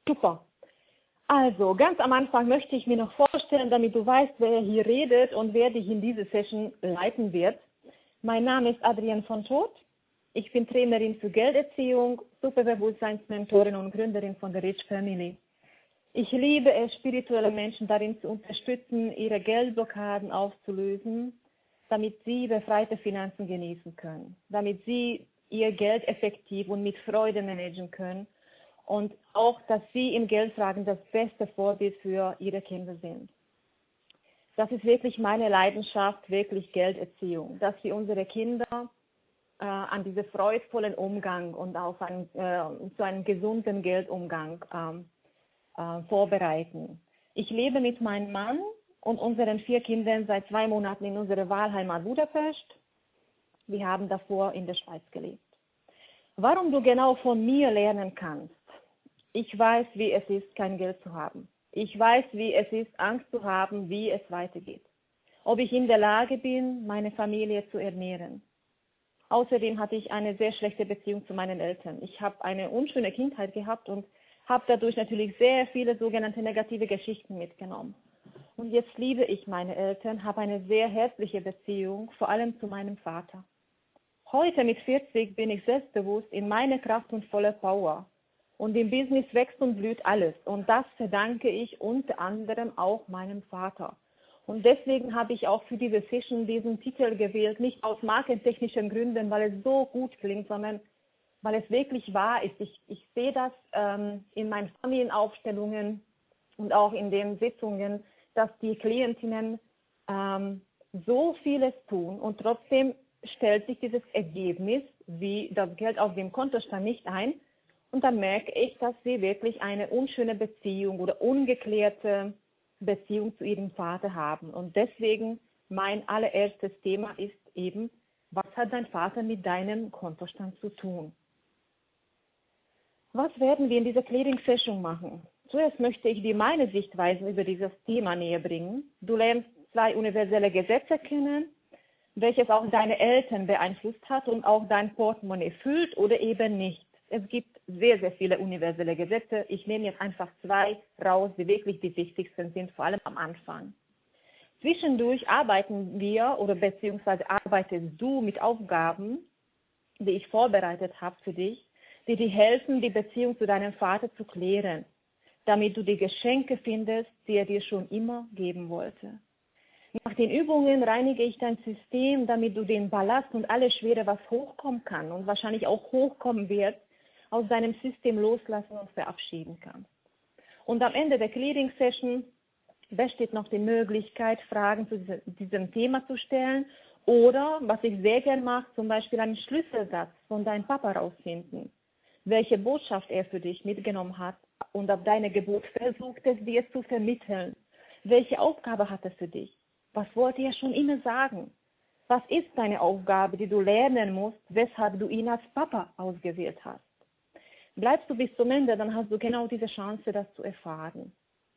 Super. Also, ganz am Anfang möchte ich mir noch vorstellen, damit du weißt, wer hier redet und wer dich in diese Session leiten wird. Mein Name ist Adrienne von Todt. Ich bin Trainerin für Gelderziehung, Superbewusstseinsmentorin und Gründerin von der Rich Family. Ich liebe es, spirituelle Menschen darin zu unterstützen, ihre Geldblockaden aufzulösen, damit sie befreite Finanzen genießen können, damit sie ihr Geld effektiv und mit Freude managen können und auch, dass sie in Geldfragen das beste Vorbild für ihre Kinder sind. Das ist wirklich meine Leidenschaft, wirklich Gelderziehung, dass wir unsere Kinder an diesen freudvollen Umgang und auf zu einem gesunden Geldumgang vorbereiten. Ich lebe mit meinem Mann und unseren 4 Kindern seit 2 Monaten in unserer Wahlheimat Budapest. Wir haben davor in der Schweiz gelebt. Warum du genau von mir lernen kannst? Ich weiß, wie es ist, kein Geld zu haben. Ich weiß, wie es ist, Angst zu haben, wie es weitergeht. Ob ich in der Lage bin, meine Familie zu ernähren. Außerdem hatte ich eine sehr schlechte Beziehung zu meinen Eltern. Ich habe eine unschöne Kindheit gehabt und habe dadurch natürlich sehr viele sogenannte negative Geschichten mitgenommen. Und jetzt liebe ich meine Eltern, habe eine sehr herzliche Beziehung, vor allem zu meinem Vater. Heute mit 40 bin ich selbstbewusst in meiner Kraft und voller Power. Und im Business wächst und blüht alles. Und das verdanke ich unter anderem auch meinem Vater. Und deswegen habe ich auch für diese Session diesen Titel gewählt, nicht aus markentechnischen Gründen, weil es so gut klingt, sondern weil es wirklich wahr ist. Ich sehe das in meinen Familienaufstellungen und auch in den Sitzungen, dass die Klientinnen so vieles tun und trotzdem stellt sich dieses Ergebnis, wie das Geld auf dem Kontostand nicht ein. Und dann merke ich, dass sie wirklich eine unschöne Beziehung oder ungeklärte Beziehung zu ihrem Vater haben. Und deswegen mein allererstes Thema ist eben, was hat dein Vater mit deinem Kontostand zu tun? Was werden wir in dieser Clearing-Session machen? Zuerst möchte ich dir meine Sichtweise über dieses Thema näher bringen. Du lernst 2 universelle Gesetze kennen, welches auch deine Eltern beeinflusst hat und auch dein Portemonnaie füllt oder eben nicht. Es gibt sehr, sehr viele universelle Gesetze. Ich nehme jetzt einfach 2 raus, die wirklich die wichtigsten sind, vor allem am Anfang. Zwischendurch arbeiten wir oder beziehungsweise arbeitest du mit Aufgaben, die ich vorbereitet habe für dich, die dir helfen, die Beziehung zu deinem Vater zu klären, damit du die Geschenke findest, die er dir schon immer geben wollte. Nach den Übungen reinige ich dein System, damit du den Ballast und alles Schwere, was hochkommen kann und wahrscheinlich auch hochkommen wird, aus deinem System loslassen und verabschieden kannst. Und am Ende der Clearing-Session besteht noch die Möglichkeit, Fragen zu diesem Thema zu stellen oder, was ich sehr gern mache, zum Beispiel einen Schlüsselsatz von deinem Papa rausfinden, welche Botschaft er für dich mitgenommen hat und ab deiner Geburt versucht es dir zu vermitteln. Welche Aufgabe hat er für dich? Was wollte er schon immer sagen? Was ist deine Aufgabe, die du lernen musst, weshalb du ihn als Papa ausgewählt hast? Bleibst du bis zum Ende, dann hast du genau diese Chance, das zu erfahren.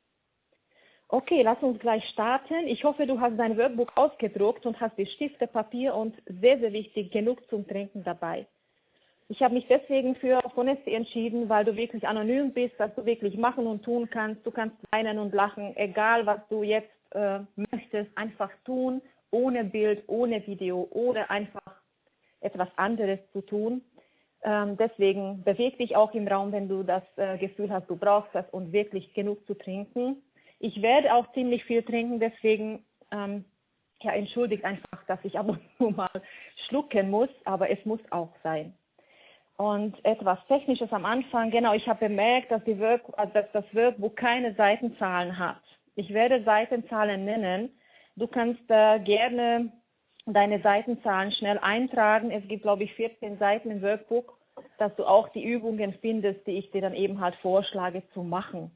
Okay, lass uns gleich starten. Ich hoffe, du hast dein Workbook ausgedruckt und hast die Stifte, Papier und sehr, sehr wichtig, genug zum Trinken dabei. Ich habe mich deswegen für Honesty entschieden, weil du wirklich anonym bist, was du wirklich machen und tun kannst. Du kannst weinen und lachen, egal was du jetzt möchtest, einfach tun, ohne Bild, ohne Video oder einfach etwas anderes zu tun. Deswegen beweg dich auch im Raum, wenn du das Gefühl hast, du brauchst das und wirklich genug zu trinken. Ich werde auch ziemlich viel trinken, deswegen entschuldigt einfach, dass ich ab und zu mal schlucken muss, aber es muss auch sein. Und etwas Technisches am Anfang, genau, ich habe bemerkt, dass das Workbook keine Seitenzahlen hat. Ich werde Seitenzahlen nennen. Du kannst gerne deine Seitenzahlen schnell eintragen. Es gibt, glaube ich, 14 Seiten im Workbook, dass du auch die Übungen findest, die ich dir dann eben halt vorschlage zu machen.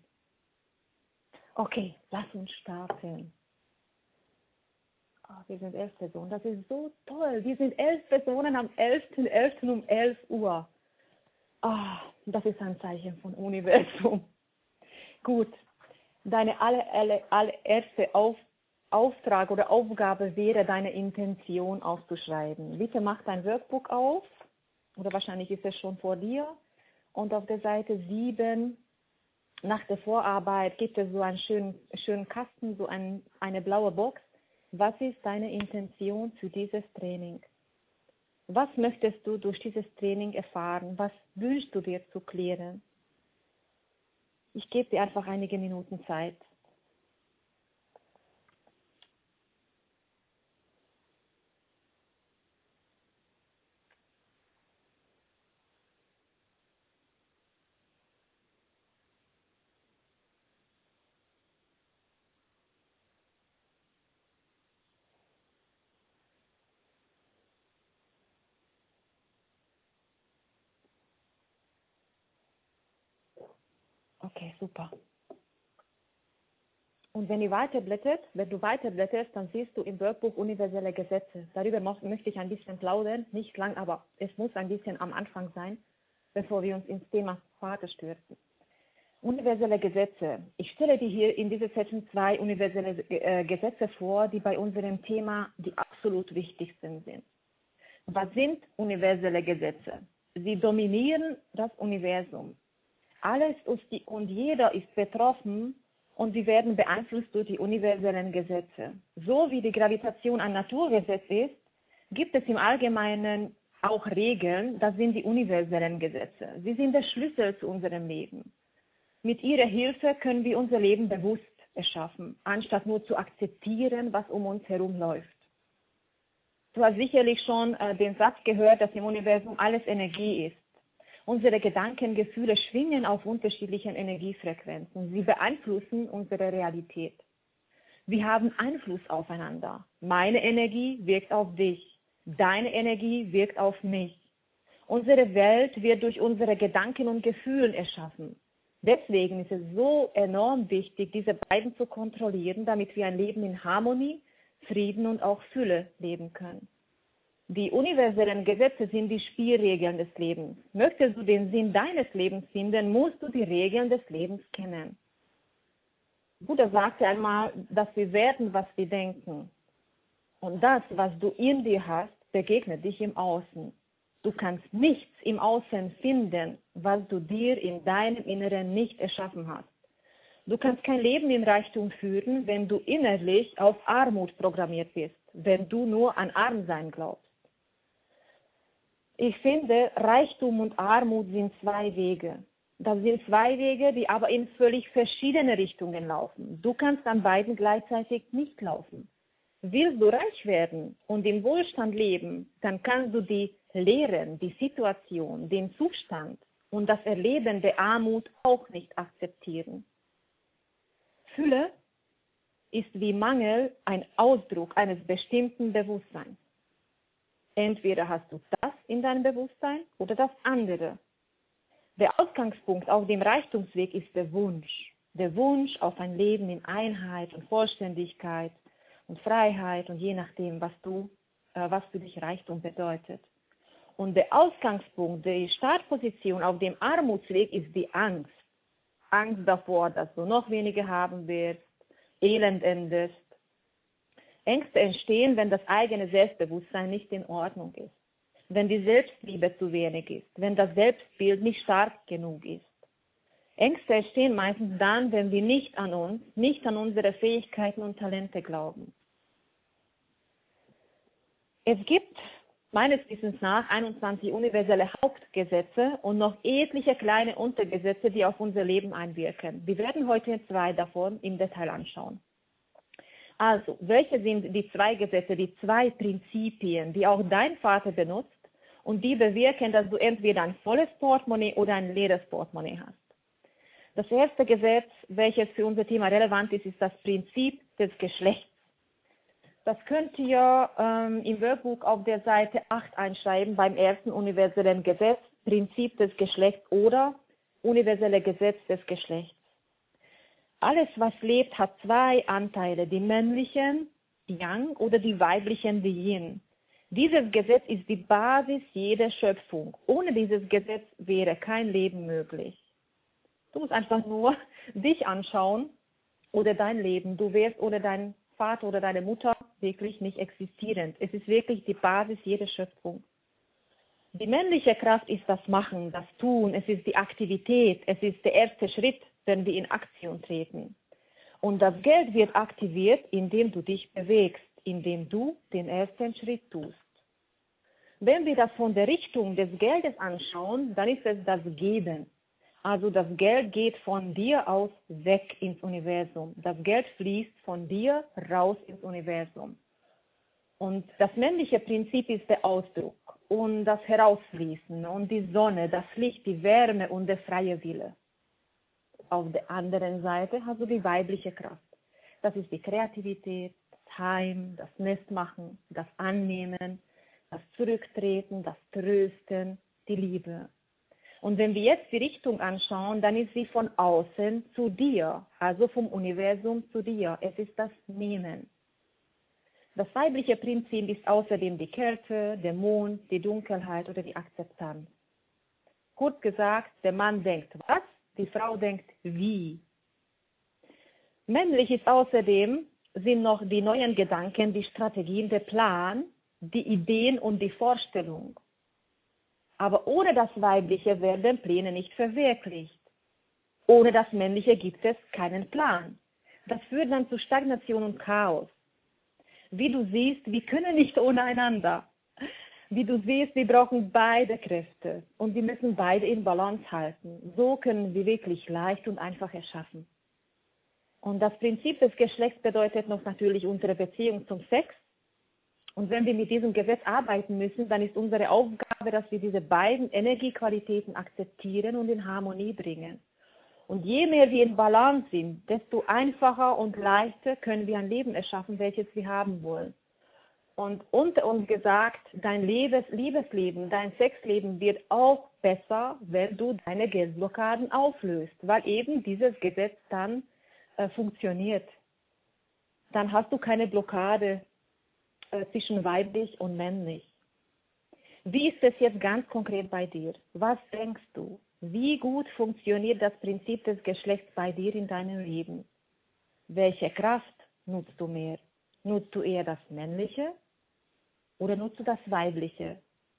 Okay, lass uns starten. Wir sind 11 Personen, das ist so toll. Wir sind 11 Personen am 11.11. um 11 Uhr. Das ist ein Zeichen von Universum. Gut, deine allererste Auftrag oder Aufgabe wäre, deine Intention aufzuschreiben. Bitte mach dein Workbook auf, oder wahrscheinlich ist es schon vor dir. Und auf der Seite 7 nach der Vorarbeit gibt es so einen schönen Kasten, so eine blaue Box. Was ist deine Intention für dieses Training? Was möchtest du durch dieses Training erfahren? Was wünschst du dir zu klären? Ich gebe dir einfach einige Minuten Zeit. Okay, super. Und wenn du weiterblätterst, dann siehst du im Workbook universelle Gesetze. Darüber möchte ich ein bisschen plaudern, nicht lang, aber es muss ein bisschen am Anfang sein, bevor wir uns ins Thema Vater stürzen. Universelle Gesetze. Ich stelle dir hier in dieser Session 2 universelle Gesetze vor, die bei unserem Thema die absolut wichtigsten sind. Was sind universelle Gesetze? Sie dominieren das Universum. Alles und jeder ist betroffen und sie werden beeinflusst durch die universellen Gesetze. So wie die Gravitation ein Naturgesetz ist, gibt es im Allgemeinen auch Regeln, das sind die universellen Gesetze. Sie sind der Schlüssel zu unserem Leben. Mit ihrer Hilfe können wir unser Leben bewusst erschaffen, anstatt nur zu akzeptieren, was um uns herum läuft. Du hast sicherlich schon den Satz gehört, dass im Universum alles Energie ist. Unsere Gedanken, Gefühle schwingen auf unterschiedlichen Energiefrequenzen. Sie beeinflussen unsere Realität. Wir haben Einfluss aufeinander. Meine Energie wirkt auf dich. Deine Energie wirkt auf mich. Unsere Welt wird durch unsere Gedanken und Gefühle erschaffen. Deswegen ist es so enorm wichtig, diese beiden zu kontrollieren, damit wir ein Leben in Harmonie, Frieden und auch Fülle leben können. Die universellen Gesetze sind die Spielregeln des Lebens. Möchtest du den Sinn deines Lebens finden, musst du die Regeln des Lebens kennen. Buddha sagte einmal, dass wir werden, was wir denken. Und das, was du in dir hast, begegnet dich im Außen. Du kannst nichts im Außen finden, was du dir in deinem Inneren nicht erschaffen hast. Du kannst kein Leben in Reichtum führen, wenn du innerlich auf Armut programmiert bist, wenn du nur an Armsein glaubst. Ich finde, Reichtum und Armut sind zwei Wege. Das sind zwei Wege, die aber in völlig verschiedene Richtungen laufen. Du kannst an beiden gleichzeitig nicht laufen. Willst du reich werden und im Wohlstand leben, dann kannst du die Lehren, die Situation, den Zustand und das Erleben der Armut auch nicht akzeptieren. Fülle ist wie Mangel ein Ausdruck eines bestimmten Bewusstseins. Entweder hast du das in deinem Bewusstsein oder das andere. Der Ausgangspunkt auf dem Reichtumsweg ist der Wunsch auf ein Leben in Einheit und Vollständigkeit und Freiheit und je nachdem, was für dich Reichtum bedeutet. Und der Ausgangspunkt, die Startposition auf dem Armutsweg ist die Angst. Angst davor, dass du noch weniger haben wirst, elend endest. Ängste entstehen, wenn das eigene Selbstbewusstsein nicht in Ordnung ist, wenn die Selbstliebe zu wenig ist, wenn das Selbstbild nicht stark genug ist. Ängste entstehen meistens dann, wenn wir nicht an uns, nicht an unsere Fähigkeiten und Talente glauben. Es gibt meines Wissens nach 21 universelle Hauptgesetze und noch etliche kleine Untergesetze, die auf unser Leben einwirken. Wir werden heute 2 davon im Detail anschauen. Also, welche sind die 2 Gesetze, die 2 Prinzipien, die auch dein Vater benutzt und die bewirken, dass du entweder ein volles Portemonnaie oder ein leeres Portemonnaie hast? Das erste Gesetz, welches für unser Thema relevant ist, ist das Prinzip des Geschlechts. Das könnt ihr im Workbook auf der Seite 8 einschreiben, beim ersten universellen Gesetz, Prinzip des Geschlechts oder universelle Gesetz des Geschlechts. Alles, was lebt, hat 2 Anteile, die männlichen, Yang, oder die weiblichen, die Yin. Dieses Gesetz ist die Basis jeder Schöpfung. Ohne dieses Gesetz wäre kein Leben möglich. Du musst einfach nur dich anschauen oder dein Leben. Du wärst ohne deinen Vater oder deine Mutter wirklich nicht existierend. Es ist wirklich die Basis jeder Schöpfung. Die männliche Kraft ist das Machen, das Tun, es ist die Aktivität, es ist der erste Schritt, wenn wir in Aktion treten. Und das Geld wird aktiviert, indem du dich bewegst, indem du den ersten Schritt tust. Wenn wir das von der Richtung des Geldes anschauen, dann ist es das Geben. Also das Geld geht von dir aus weg ins Universum. Das Geld fließt von dir raus ins Universum. Und das männliche Prinzip ist der Ausdruck und das Herausfließen und die Sonne, das Licht, die Wärme und der freie Wille. Auf der anderen Seite hast du die weibliche Kraft. Das ist die Kreativität, das Heim, das Nestmachen, das Annehmen, das Zurücktreten, das Trösten, die Liebe. Und wenn wir jetzt die Richtung anschauen, dann ist sie von außen zu dir, also vom Universum zu dir. Es ist das Nehmen. Das weibliche Prinzip ist außerdem die Kälte, der Mond, die Dunkelheit oder die Akzeptanz. Kurz gesagt, der Mann denkt was, die Frau denkt wie. Männlich ist außerdem, sind noch die neuen Gedanken, die Strategien, der Plan, die Ideen und die Vorstellung. Aber ohne das Weibliche werden Pläne nicht verwirklicht. Ohne das Männliche gibt es keinen Plan. Das führt dann zu Stagnation und Chaos. Wie du siehst, wir können nicht ohne einander. Wie du siehst, wir brauchen beide Kräfte und wir müssen beide in Balance halten. So können wir wirklich leicht und einfach erschaffen. Und das Prinzip des Geschlechts bedeutet noch natürlich unsere Beziehung zum Sex. Und wenn wir mit diesem Gesetz arbeiten müssen, dann ist unsere Aufgabe, dass wir diese beiden Energiequalitäten akzeptieren und in Harmonie bringen. Und je mehr wir in Balance sind, desto einfacher und leichter können wir ein Leben erschaffen, welches wir haben wollen. Und unter uns gesagt, dein Liebesleben, dein Sexleben wird auch besser, wenn du deine Geldblockaden auflöst, weil eben dieses Gesetz dann funktioniert. Dann hast du keine Blockade zwischen weiblich und männlich. Wie ist es jetzt ganz konkret bei dir? Was denkst du? Wie gut funktioniert das Prinzip des Geschlechts bei dir in deinem Leben? Welche Kraft nutzt du mehr? Nutzt du eher das Männliche oder nutzt du das Weibliche?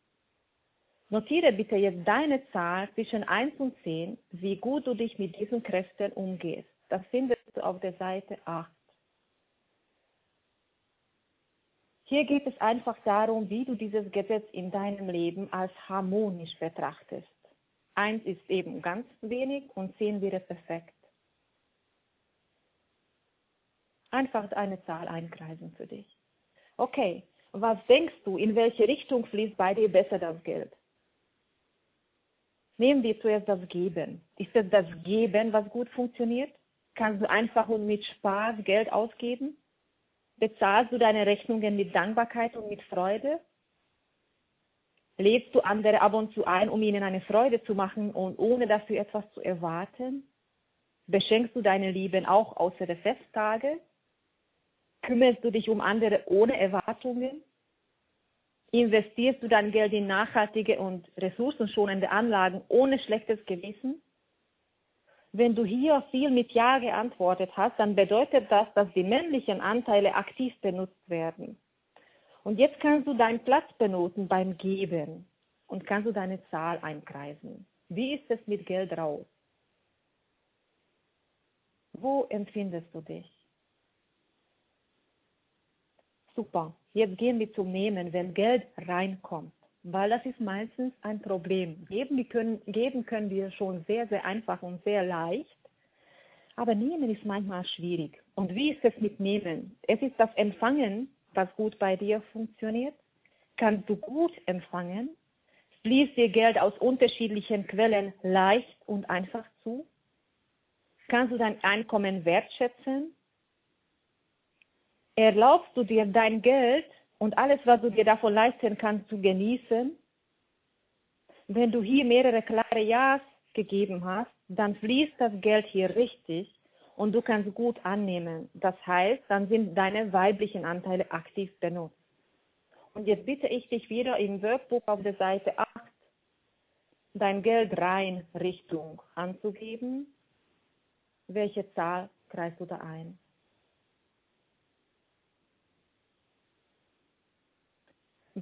Notiere bitte jetzt deine Zahl zwischen 1 und 10, wie gut du dich mit diesen Kräften umgehst. Das findest du auf der Seite 8. Hier geht es einfach darum, wie du dieses Gesetz in deinem Leben als harmonisch betrachtest. 1 ist eben ganz wenig und 10 wäre perfekt. Einfach eine Zahl einkreisen für dich. Okay, was denkst du, in welche Richtung fließt bei dir besser das Geld? Nehmen wir zuerst das Geben. Ist es das Geben, was gut funktioniert? Kannst du einfach und mit Spaß Geld ausgeben? Bezahlst du deine Rechnungen mit Dankbarkeit und mit Freude? Lädst du andere ab und zu ein, um ihnen eine Freude zu machen und ohne dafür etwas zu erwarten? Beschenkst du deine Lieben auch außer der Festtage? Kümmerst du dich um andere ohne Erwartungen? Investierst du dein Geld in nachhaltige und ressourcenschonende Anlagen ohne schlechtes Gewissen? Wenn du hier viel mit Ja geantwortet hast, dann bedeutet das, dass die männlichen Anteile aktiv benutzt werden. Und jetzt kannst du deinen Platz benoten beim Geben und kannst du deine Zahl einkreisen. Wie ist es mit Geld raus? Wo empfindest du dich? Super. Jetzt gehen wir zum Nehmen, wenn Geld reinkommt. Weil das ist meistens ein Problem. Geben können wir schon sehr, sehr einfach und sehr leicht. Aber Nehmen ist manchmal schwierig. Und wie ist es mit Nehmen? Es ist das Empfangen, was gut bei dir funktioniert. Kannst du gut empfangen? Fließt dir Geld aus unterschiedlichen Quellen leicht und einfach zu? Kannst du dein Einkommen wertschätzen? Erlaubst du dir dein Geld und alles, was du dir davon leisten kannst, zu genießen? Wenn du hier mehrere klare Ja's gegeben hast, dann fließt das Geld hier richtig und du kannst gut annehmen. Das heißt, dann sind deine weiblichen Anteile aktiv benutzt. Und jetzt bitte ich dich wieder im Workbook auf der Seite 8, dein Geld rein Richtung anzugeben. Welche Zahl kreist du da ein?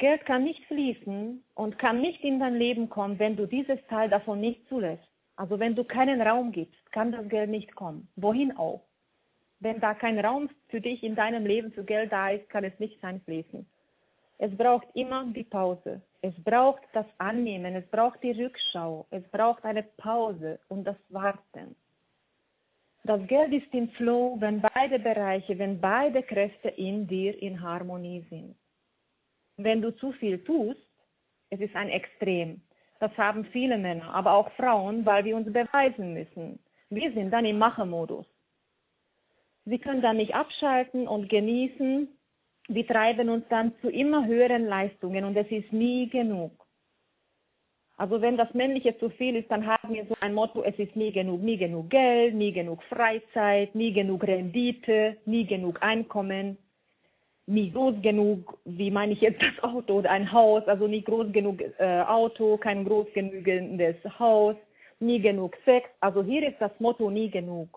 Geld kann nicht fließen und kann nicht in dein Leben kommen, wenn du dieses Teil davon nicht zulässt. Also wenn du keinen Raum gibst, kann das Geld nicht kommen. Wohin auch? Wenn da kein Raum für dich in deinem Leben für Geld da ist, kann es nicht einfließen. Es braucht immer die Pause. Es braucht das Annehmen. Es braucht die Rückschau. Es braucht eine Pause und das Warten. Das Geld ist im Flow, wenn beide Bereiche, wenn beide Kräfte in dir in Harmonie sind. Wenn du zu viel tust, es ist ein Extrem. Das haben viele Männer, aber auch Frauen, weil wir uns beweisen müssen. Wir sind dann im Machermodus. Sie können dann nicht abschalten und genießen. Wir treiben uns dann zu immer höheren Leistungen und es ist nie genug. Also wenn das Männliche zu viel ist, dann haben wir so ein Motto, es ist nie genug Geld, nie genug Freizeit, nie genug Rendite, nie genug Einkommen, nie groß genug, wie meine ich jetzt das Auto oder ein Haus, also nie groß genug Auto, kein groß genügendes Haus, nie genug Sex, also hier ist das Motto nie genug.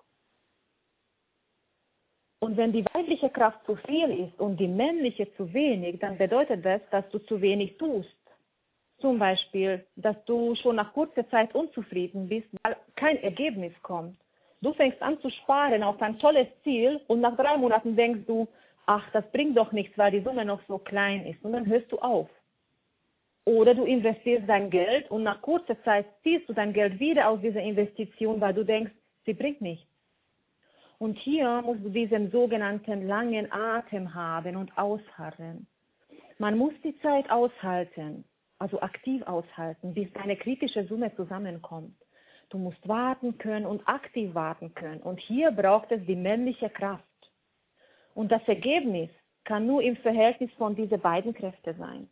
Und wenn die weibliche Kraft zu viel ist und die männliche zu wenig, dann bedeutet das, dass du zu wenig tust. Zum Beispiel, dass du schon nach kurzer Zeit unzufrieden bist, weil kein Ergebnis kommt. Du fängst an zu sparen auf ein tolles Ziel und nach 3 Monaten denkst du, ach, das bringt doch nichts, weil die Summe noch so klein ist. Und dann hörst du auf. Oder du investierst dein Geld und nach kurzer Zeit ziehst du dein Geld wieder aus dieser Investition, weil du denkst, sie bringt nichts. Und hier musst du diesen sogenannten langen Atem haben und ausharren. Man muss die Zeit aushalten, also aktiv aushalten, bis eine kritische Summe zusammenkommt. Du musst warten können und aktiv warten können. Und hier braucht es die männliche Kraft. Und das Ergebnis kann nur im Verhältnis von diesen beiden Kräften sein.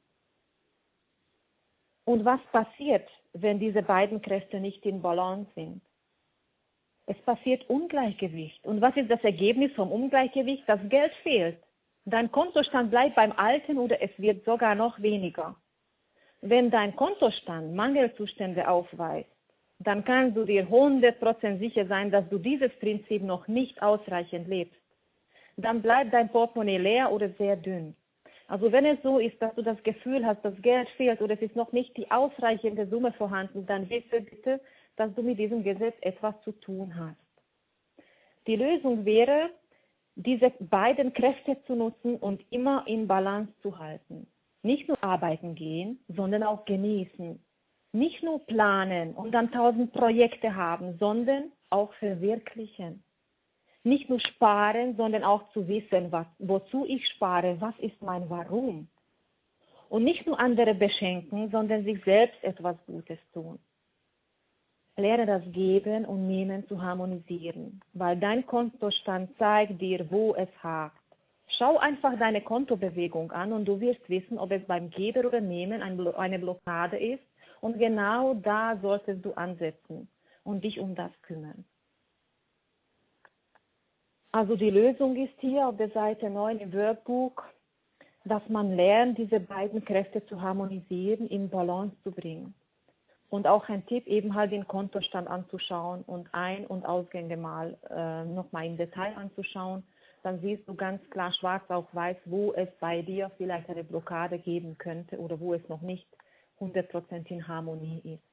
Und was passiert, wenn diese beiden Kräfte nicht in Balance sind? Es passiert Ungleichgewicht. Und was ist das Ergebnis vom Ungleichgewicht? Das Geld fehlt. Dein Kontostand bleibt beim Alten oder es wird sogar noch weniger. Wenn dein Kontostand Mangelzustände aufweist, dann kannst du dir 100% sicher sein, dass du dieses Prinzip noch nicht ausreichend lebst. Dann bleibt dein Portemonnaie leer oder sehr dünn. Also wenn es so ist, dass du das Gefühl hast, dass Geld fehlt oder es ist noch nicht die ausreichende Summe vorhanden, dann wisse bitte, dass du mit diesem Gesetz etwas zu tun hast. Die Lösung wäre, diese beiden Kräfte zu nutzen und immer in Balance zu halten. Nicht nur arbeiten gehen, sondern auch genießen. Nicht nur planen und dann 1000 Projekte haben, sondern auch verwirklichen. Nicht nur sparen, sondern auch zu wissen, wozu ich spare, was ist mein Warum. Und nicht nur andere beschenken, sondern sich selbst etwas Gutes tun. Lerne das Geben und Nehmen zu harmonisieren, weil dein Kontostand zeigt dir, wo es hakt. Schau einfach deine Kontobewegung an und du wirst wissen, ob es beim Geben oder Nehmen eine Blockade ist. Und genau da solltest du ansetzen und dich um das kümmern. Also die Lösung ist hier auf der Seite 9 im Workbook, dass man lernt, diese beiden Kräfte zu harmonisieren, in Balance zu bringen. Und auch ein Tipp, eben halt den Kontostand anzuschauen und Ein- und Ausgänge mal nochmal im Detail anzuschauen. Dann siehst du ganz klar schwarz auf weiß, wo es bei dir vielleicht eine Blockade geben könnte oder wo es noch nicht 100% in Harmonie ist.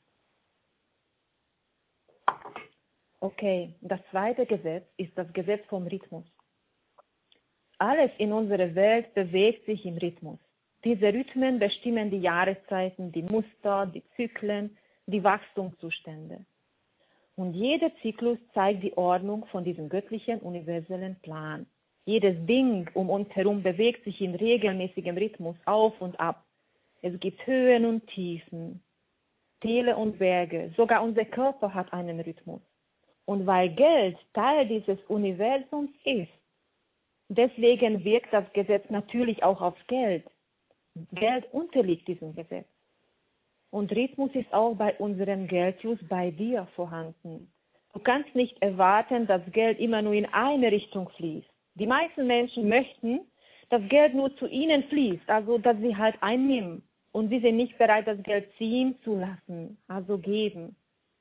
Okay, das zweite Gesetz ist das Gesetz vom Rhythmus. Alles in unserer Welt bewegt sich im Rhythmus. Diese Rhythmen bestimmen die Jahreszeiten, die Muster, die Zyklen, die Wachstumszustände. Und jeder Zyklus zeigt die Ordnung von diesem göttlichen, universellen Plan. Jedes Ding um uns herum bewegt sich in regelmäßigem Rhythmus auf und ab. Es gibt Höhen und Tiefen, Täler und Berge. Sogar unser Körper hat einen Rhythmus. Und weil Geld Teil dieses Universums ist, deswegen wirkt das Gesetz natürlich auch aufs Geld. Geld unterliegt diesem Gesetz. Und Rhythmus ist auch bei unserem Geldfluss bei dir vorhanden. Du kannst nicht erwarten, dass Geld immer nur in eine Richtung fließt. Die meisten Menschen möchten, dass Geld nur zu ihnen fließt, also dass sie halt einnehmen. Und sie sind nicht bereit, das Geld ziehen zu lassen, also geben.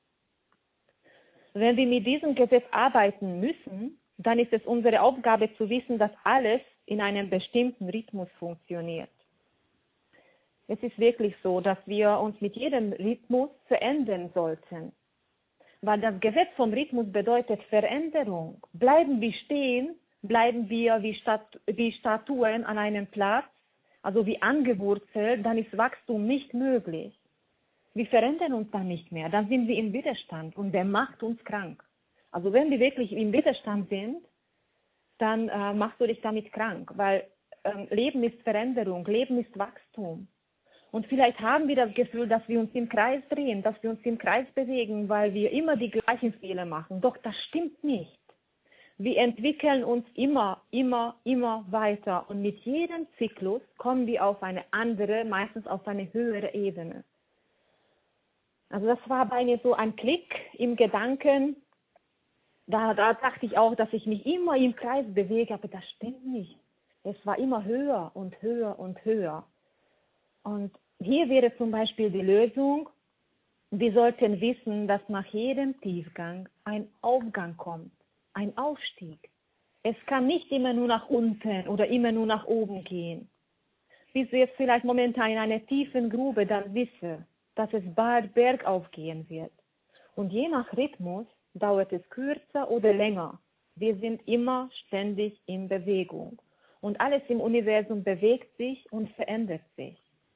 Wenn wir mit diesem Gesetz arbeiten müssen, dann ist es unsere Aufgabe zu wissen, dass alles in einem bestimmten Rhythmus funktioniert. Es ist wirklich so, dass wir uns mit jedem Rhythmus verändern sollten. Weil das Gesetz vom Rhythmus bedeutet Veränderung. Bleiben wir stehen, bleiben wir wie Statuen an einem Platz, also wie angewurzelt, dann ist Wachstum nicht möglich. Wir verändern uns dann nicht mehr, dann sind wir im Widerstand und der macht uns krank. Also wenn wir wirklich im Widerstand sind, dann machst du dich damit krank, weil Leben ist Veränderung, Leben ist Wachstum. Und vielleicht haben wir das Gefühl, dass wir uns im Kreis drehen, dass wir uns im Kreis bewegen, weil wir immer die gleichen Fehler machen. Doch das stimmt nicht. Wir entwickeln uns immer weiter. Und mit jedem Zyklus kommen wir auf eine andere, meistens auf eine höhere Ebene. Also das war bei mir so ein Klick im Gedanken. Da dachte ich auch, dass ich mich immer im Kreis bewege, aber das stimmt nicht. Es war immer höher und höher und höher. Und hier wäre zum Beispiel die Lösung, wir sollten wissen, dass nach jedem Tiefgang ein Aufgang kommt, ein Aufstieg. Es kann nicht immer nur nach unten oder immer nur nach oben gehen. Bist du jetzt vielleicht momentan in einer tiefen Grube, dann wisse, dass es bald bergauf gehen wird. Und je nach Rhythmus dauert es kürzer oder länger. Wir sind immer ständig in Bewegung. Und alles im Universum bewegt sich und verändert sich.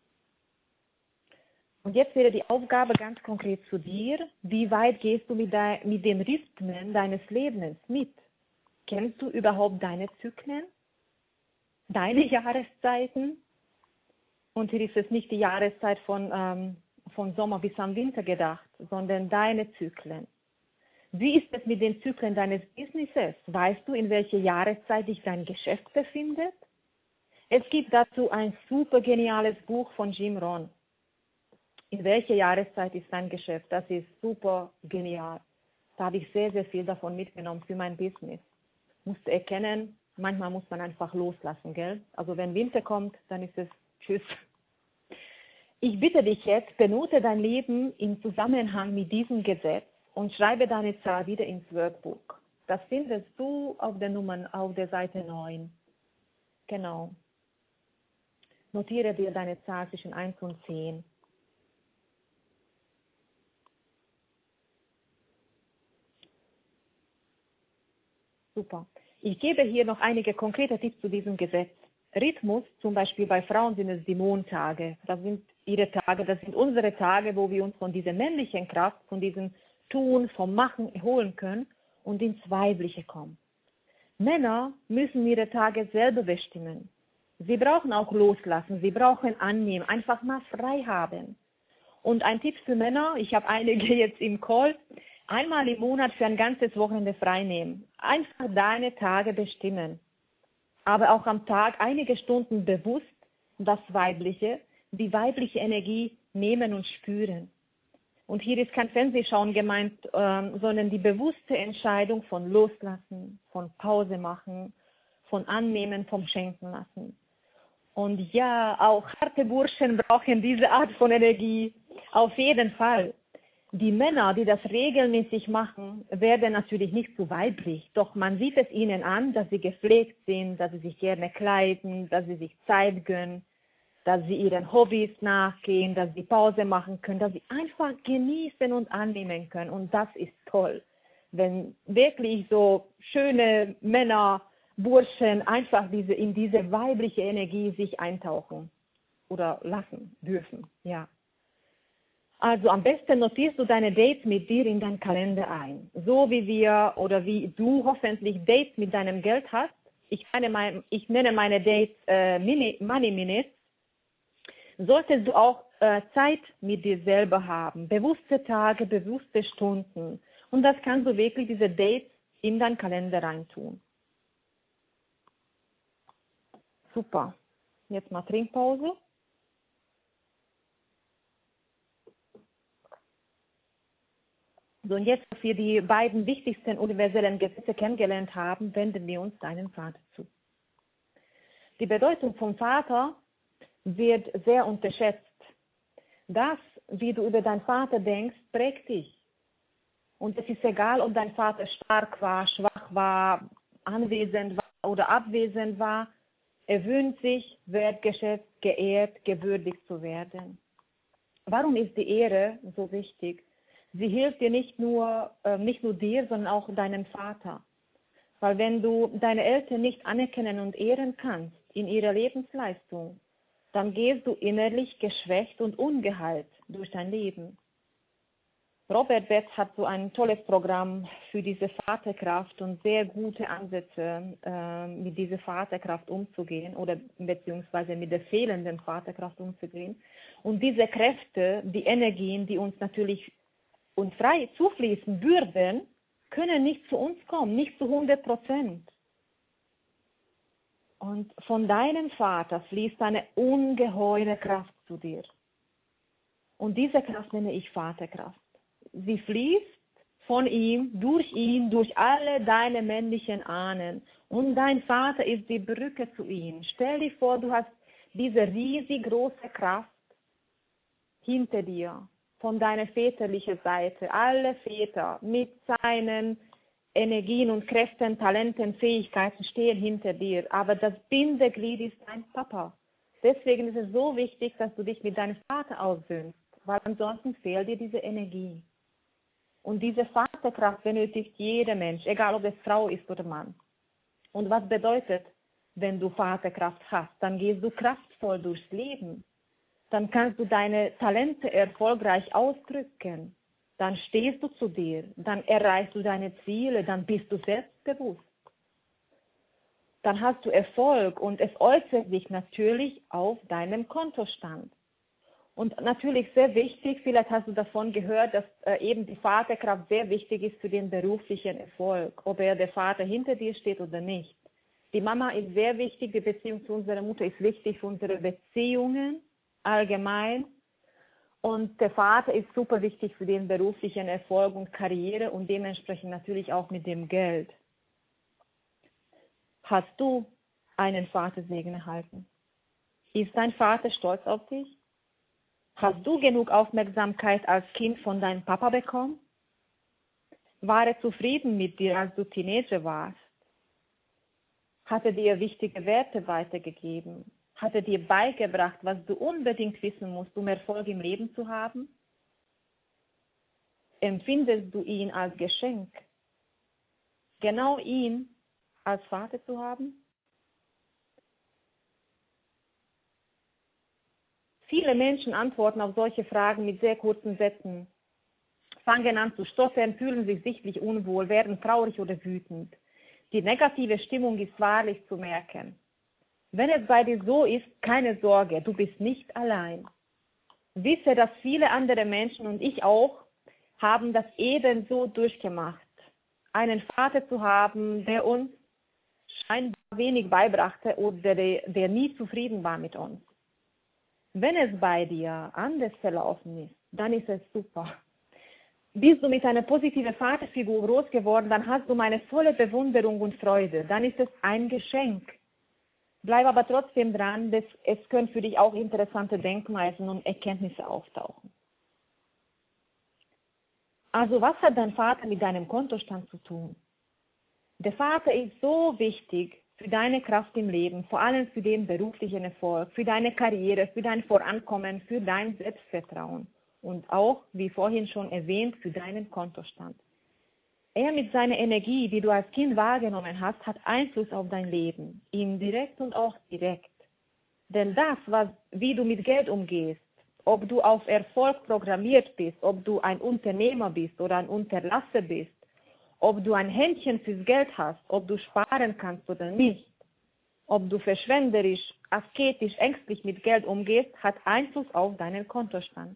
Und jetzt wäre die Aufgabe ganz konkret zu dir. Wie weit gehst du mit den Rhythmen deines Lebens mit? Kennst du überhaupt deine Zyklen? Deine Jahreszeiten? Und hier ist es nicht die Jahreszeit von Sommer bis am Winter gedacht, sondern deine Zyklen. Wie ist es mit den Zyklen deines Businesses? Weißt du, in welcher Jahreszeit sich dein Geschäft befindet? Es gibt dazu ein super geniales Buch von Jim Rohn. In welcher Jahreszeit ist dein Geschäft? Das ist super genial. Da habe ich sehr, sehr viel davon mitgenommen für mein Business. Musste erkennen, manchmal muss man einfach loslassen, gell? Also wenn Winter kommt, dann ist es tschüss. Ich bitte dich jetzt, benote dein Leben im Zusammenhang mit diesem Gesetz und schreibe deine Zahl wieder ins Workbook. Das findest du auf der Seite 9. Genau. Notiere dir deine Zahl zwischen 1 und 10. Super. Ich gebe hier noch einige konkrete Tipps zu diesem Gesetz. Rhythmus, zum Beispiel bei Frauen sind es die Mondtage. Das sind ihre Tage, das sind unsere Tage, wo wir uns von dieser männlichen Kraft, von diesem Tun, vom Machen erholen können und ins Weibliche kommen. Männer müssen ihre Tage selber bestimmen. Sie brauchen auch loslassen, sie brauchen annehmen, einfach mal frei haben. Und ein Tipp für Männer, ich habe einige jetzt im Call, einmal im Monat für ein ganzes Wochenende frei nehmen. Einfach deine Tage bestimmen. Aber auch am Tag einige Stunden bewusst das Weibliche, die weibliche Energie nehmen und spüren. Und hier ist kein Fernsehschauen gemeint, sondern die bewusste Entscheidung von Loslassen, von Pause machen, von Annehmen, vom Schenken lassen. Und ja, auch harte Burschen brauchen diese Art von Energie, auf jeden Fall. Die Männer, die das regelmäßig machen, werden natürlich nicht zu weiblich. Doch man sieht es ihnen an, dass sie gepflegt sind, dass sie sich gerne kleiden, dass sie sich Zeit gönnen, dass sie ihren Hobbys nachgehen, dass sie Pause machen können, dass sie einfach genießen und annehmen können. Und das ist toll, wenn wirklich so schöne Männer, Burschen einfach in diese weibliche Energie sich eintauchen oder lassen dürfen. Ja. Also am besten notierst du deine Dates mit dir in deinen Kalender ein. So wie du hoffentlich Dates mit deinem Geld hast. Ich nenne meine Dates Money Minutes. Solltest du auch Zeit mit dir selber haben. Bewusste Tage, bewusste Stunden. Und das kannst du wirklich diese Dates in deinen Kalender reintun. Super. Jetzt mal Trinkpause. So, und jetzt, dass wir die beiden wichtigsten universellen Gesetze kennengelernt haben, wenden wir uns deinem Vater zu. Die Bedeutung vom Vater wird sehr unterschätzt. Das, wie du über deinen Vater denkst, prägt dich. Und es ist egal, ob dein Vater stark war, schwach war, anwesend war oder abwesend war. Er wünscht sich, wertgeschätzt, geehrt, gewürdigt zu werden. Warum ist die Ehre so wichtig? Sie hilft dir nicht nur dir, sondern auch deinem Vater. Weil wenn du deine Eltern nicht anerkennen und ehren kannst in ihrer Lebensleistung, dann gehst du innerlich geschwächt und ungeheilt durch dein Leben. Robert Betz hat so ein tolles Programm für diese Vaterkraft und sehr gute Ansätze, mit dieser Vaterkraft umzugehen oder beziehungsweise mit der fehlenden Vaterkraft umzugehen. Und diese Kräfte, die Energien, die uns natürlich und frei zufließen würden, können nicht zu uns kommen, nicht zu 100%. Und von deinem Vater fließt eine ungeheure Kraft zu dir. Und diese Kraft nenne ich Vaterkraft. Sie fließt von ihm, durch alle deine männlichen Ahnen. Und dein Vater ist die Brücke zu ihm. Stell dir vor, du hast diese riesig große Kraft hinter dir, von deiner väterlichen Seite. Alle Väter mit seinen Energien und Kräften, Talenten, Fähigkeiten stehen hinter dir. Aber das Bindeglied ist dein Papa. Deswegen ist es so wichtig, dass du dich mit deinem Vater aussöhnst, weil ansonsten fehlt dir diese Energie. Und diese Vaterkraft benötigt jeder Mensch, egal ob es Frau ist oder Mann. Und was bedeutet, wenn du Vaterkraft hast? Dann gehst du kraftvoll durchs Leben. Dann kannst du deine Talente erfolgreich ausdrücken. Dann stehst du zu dir. Dann erreichst du deine Ziele. Dann bist du selbstbewusst. Dann hast du Erfolg und es äußert sich natürlich auf deinem Kontostand. Und natürlich sehr wichtig, vielleicht hast du davon gehört, dass eben die Vaterkraft sehr wichtig ist für den beruflichen Erfolg, ob der Vater hinter dir steht oder nicht. Die Mama ist sehr wichtig, die Beziehung zu unserer Mutter ist wichtig für unsere Beziehungen allgemein. Und der Vater ist super wichtig für den beruflichen Erfolg und Karriere und dementsprechend natürlich auch mit dem Geld. Hast du einen Vatersegen erhalten? Ist dein Vater stolz auf dich? Hast du genug Aufmerksamkeit als Kind von deinem Papa bekommen? War er zufrieden mit dir, als du Teenager warst? Hat er dir wichtige Werte weitergegeben? Hat er dir beigebracht, was du unbedingt wissen musst, um Erfolg im Leben zu haben? Empfindest du ihn als Geschenk, genau ihn als Vater zu haben? Viele Menschen antworten auf solche Fragen mit sehr kurzen Sätzen, fangen an zu stottern, fühlen sich sichtlich unwohl, werden traurig oder wütend. Die negative Stimmung ist wahrlich zu merken. Wenn es bei dir so ist, keine Sorge, du bist nicht allein. Wisse, dass viele andere Menschen und ich auch haben das ebenso durchgemacht. Einen Vater zu haben, der uns scheinbar wenig beibrachte oder der nie zufrieden war mit uns. Wenn es bei dir anders verlaufen ist, dann ist es super. Bist du mit einer positiven Vaterfigur groß geworden, dann hast du meine volle Bewunderung und Freude. Dann ist es ein Geschenk. Bleib aber trotzdem dran, dass es können für dich auch interessante Denkweisen und Erkenntnisse auftauchen. Also was hat dein Vater mit deinem Kontostand zu tun? Der Vater ist so wichtig für deine Kraft im Leben, vor allem für den beruflichen Erfolg, für deine Karriere, für dein Vorankommen, für dein Selbstvertrauen und auch, wie vorhin schon erwähnt, für deinen Kontostand. Er mit seiner Energie, die du als Kind wahrgenommen hast, hat Einfluss auf dein Leben, indirekt und auch direkt. Denn das, wie du mit Geld umgehst, ob du auf Erfolg programmiert bist, ob du ein Unternehmer bist oder ein Unterlasser bist, ob du ein Händchen fürs Geld hast, ob du sparen kannst oder nicht, ob du verschwenderisch, asketisch, ängstlich mit Geld umgehst, hat Einfluss auf deinen Kontostand.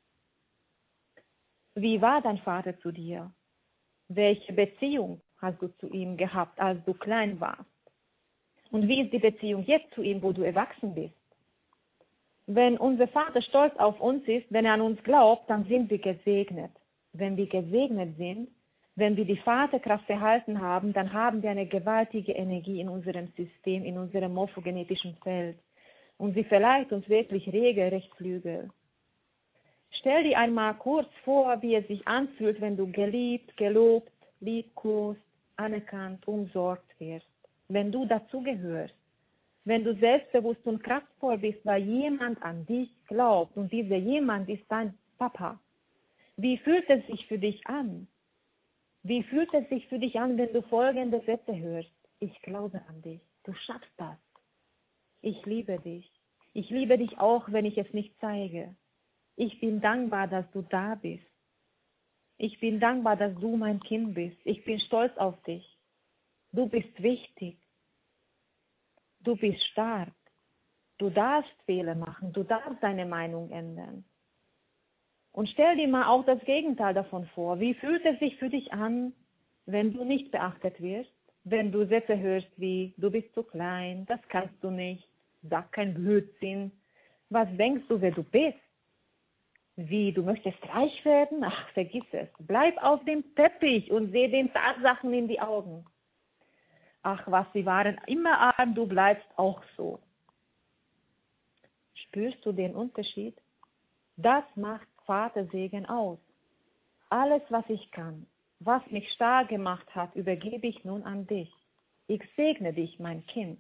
Wie war dein Vater zu dir? Welche Beziehung hast du zu ihm gehabt, als du klein warst? Und wie ist die Beziehung jetzt zu ihm, wo du erwachsen bist? Wenn unser Vater stolz auf uns ist, wenn er an uns glaubt, dann sind wir gesegnet. Wenn wir gesegnet sind, wenn wir die Vaterkraft erhalten haben, dann haben wir eine gewaltige Energie in unserem System, in unserem morphogenetischen Feld. Und sie verleiht uns wirklich regelrecht Flügel. Stell dir einmal kurz vor, wie es sich anfühlt, wenn du geliebt, gelobt, liebkost, anerkannt, umsorgt wirst. Wenn du dazugehörst. wenn du selbstbewusst und kraftvoll bist, weil jemand an dich glaubt und dieser jemand ist dein Papa. Wie fühlt es sich für dich an? Wie fühlt es sich für dich an, wenn du folgende Sätze hörst? Ich glaube an dich. Du schaffst das. Ich liebe dich. Ich liebe dich auch, wenn ich es nicht zeige. Ich bin dankbar, dass du da bist. Ich bin dankbar, dass du mein Kind bist. Ich bin stolz auf dich. Du bist wichtig. Du bist stark. Du darfst Fehler machen. Du darfst deine Meinung ändern. Und stell dir mal auch das Gegenteil davon vor. Wie fühlt es sich für dich an, wenn du nicht beachtet wirst? Wenn du Sätze hörst wie, du bist zu klein, das kannst du nicht, sag kein Blödsinn. Was denkst du, wer du bist? Wie, du möchtest reich werden? Ach, vergiss es. Bleib auf dem Teppich und seh den Tatsachen in die Augen. Ach was, sie waren immer arm, du bleibst auch so. Spürst du den Unterschied? Das macht Vatersegen aus. Alles, was ich kann, was mich stark gemacht hat, übergebe ich nun an dich. Ich segne dich, mein Kind.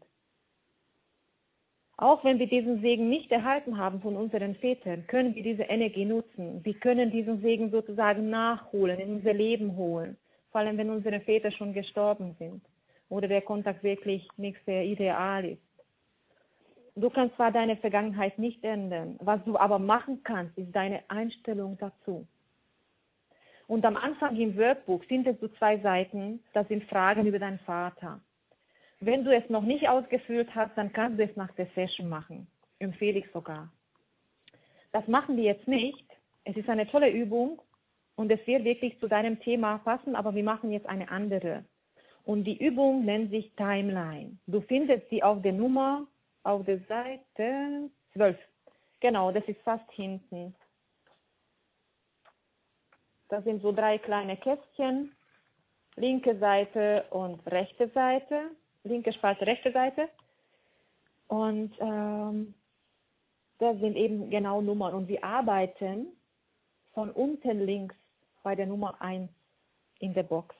Auch wenn wir diesen Segen nicht erhalten haben von unseren Vätern, können wir diese Energie nutzen. Wir können diesen Segen sozusagen nachholen, in unser Leben holen. Vor allem, wenn unsere Väter schon gestorben sind oder der Kontakt wirklich nicht sehr ideal ist. Du kannst zwar deine Vergangenheit nicht ändern, was du aber machen kannst, ist deine Einstellung dazu. Und am Anfang im Workbook findest du 2 Seiten, das sind Fragen über deinen Vater. Wenn du es noch nicht ausgefüllt hast, dann kannst du es nach der Session machen. Empfehle ich sogar. Das machen wir jetzt nicht. Es ist eine tolle Übung und es wird wirklich zu deinem Thema passen, aber wir machen jetzt eine andere. Und die Übung nennt sich Timeline. Du findest sie auf der Nummer, auf der Seite 12. Genau, das ist fast hinten. Das sind so 3 kleine Kästchen. Linke Seite und rechte Seite. Linke Spalte, rechte Seite. Und das sind eben genau Nummern. Und wir arbeiten von unten links bei der Nummer 1 in der Box.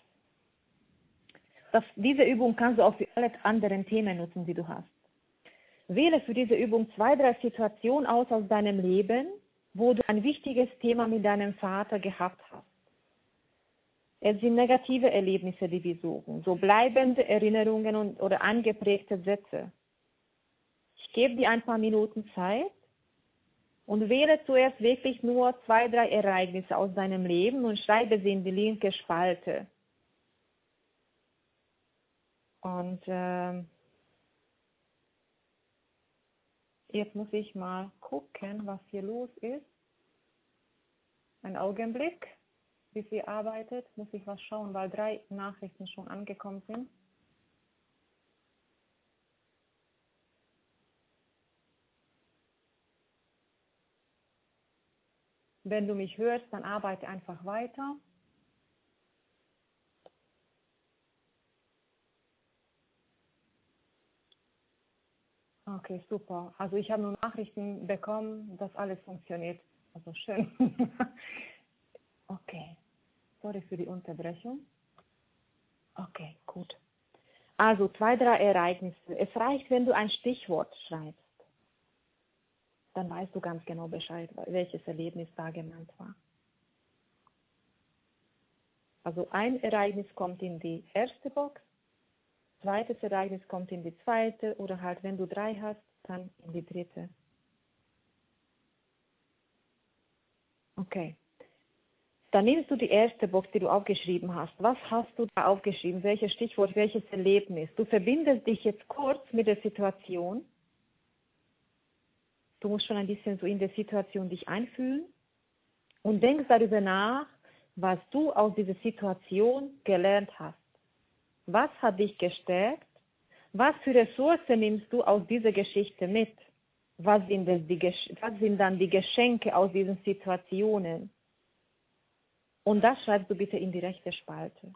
Diese Übung kannst du auch für alle anderen Themen nutzen, die du hast. Wähle für diese Übung 2, 3 Situationen aus deinem Leben, wo du ein wichtiges Thema mit deinem Vater gehabt hast. Es sind negative Erlebnisse, die wir suchen, so bleibende Erinnerungen oder angeprägte Sätze. Ich gebe dir ein paar Minuten Zeit und wähle zuerst wirklich nur 2, 3 Ereignisse aus deinem Leben und schreibe sie in die linke Spalte. Und jetzt muss ich mal gucken, was hier los ist. Ein Augenblick. Wie sie arbeitet, muss ich was schauen, weil 3 Nachrichten schon angekommen sind. Wenn du mich hörst, dann arbeite einfach weiter. Okay, super. Also ich habe nur Nachrichten bekommen, dass alles funktioniert. Also schön. Okay. Sorry für die Unterbrechung. Okay, gut. Also 2, 3 Ereignisse. Es reicht, wenn du ein Stichwort schreibst. Dann weißt du ganz genau Bescheid, welches Erlebnis da gemeint war. Also ein Ereignis kommt in die erste Box, zweites Ereignis kommt in die zweite oder halt, wenn du 3 hast, dann in die dritte. Okay. Dann nimmst du die erste Box, die du aufgeschrieben hast. Was hast du da aufgeschrieben? Welches Stichwort, welches Erlebnis? Du verbindest dich jetzt kurz mit der Situation. Du musst schon ein bisschen so in der Situation dich einfühlen und denkst darüber nach, was du aus dieser Situation gelernt hast. Was hat dich gestärkt? Was für Ressourcen nimmst du aus dieser Geschichte mit? Was sind dann die Geschenke aus diesen Situationen? Und das schreibst du bitte in die rechte Spalte.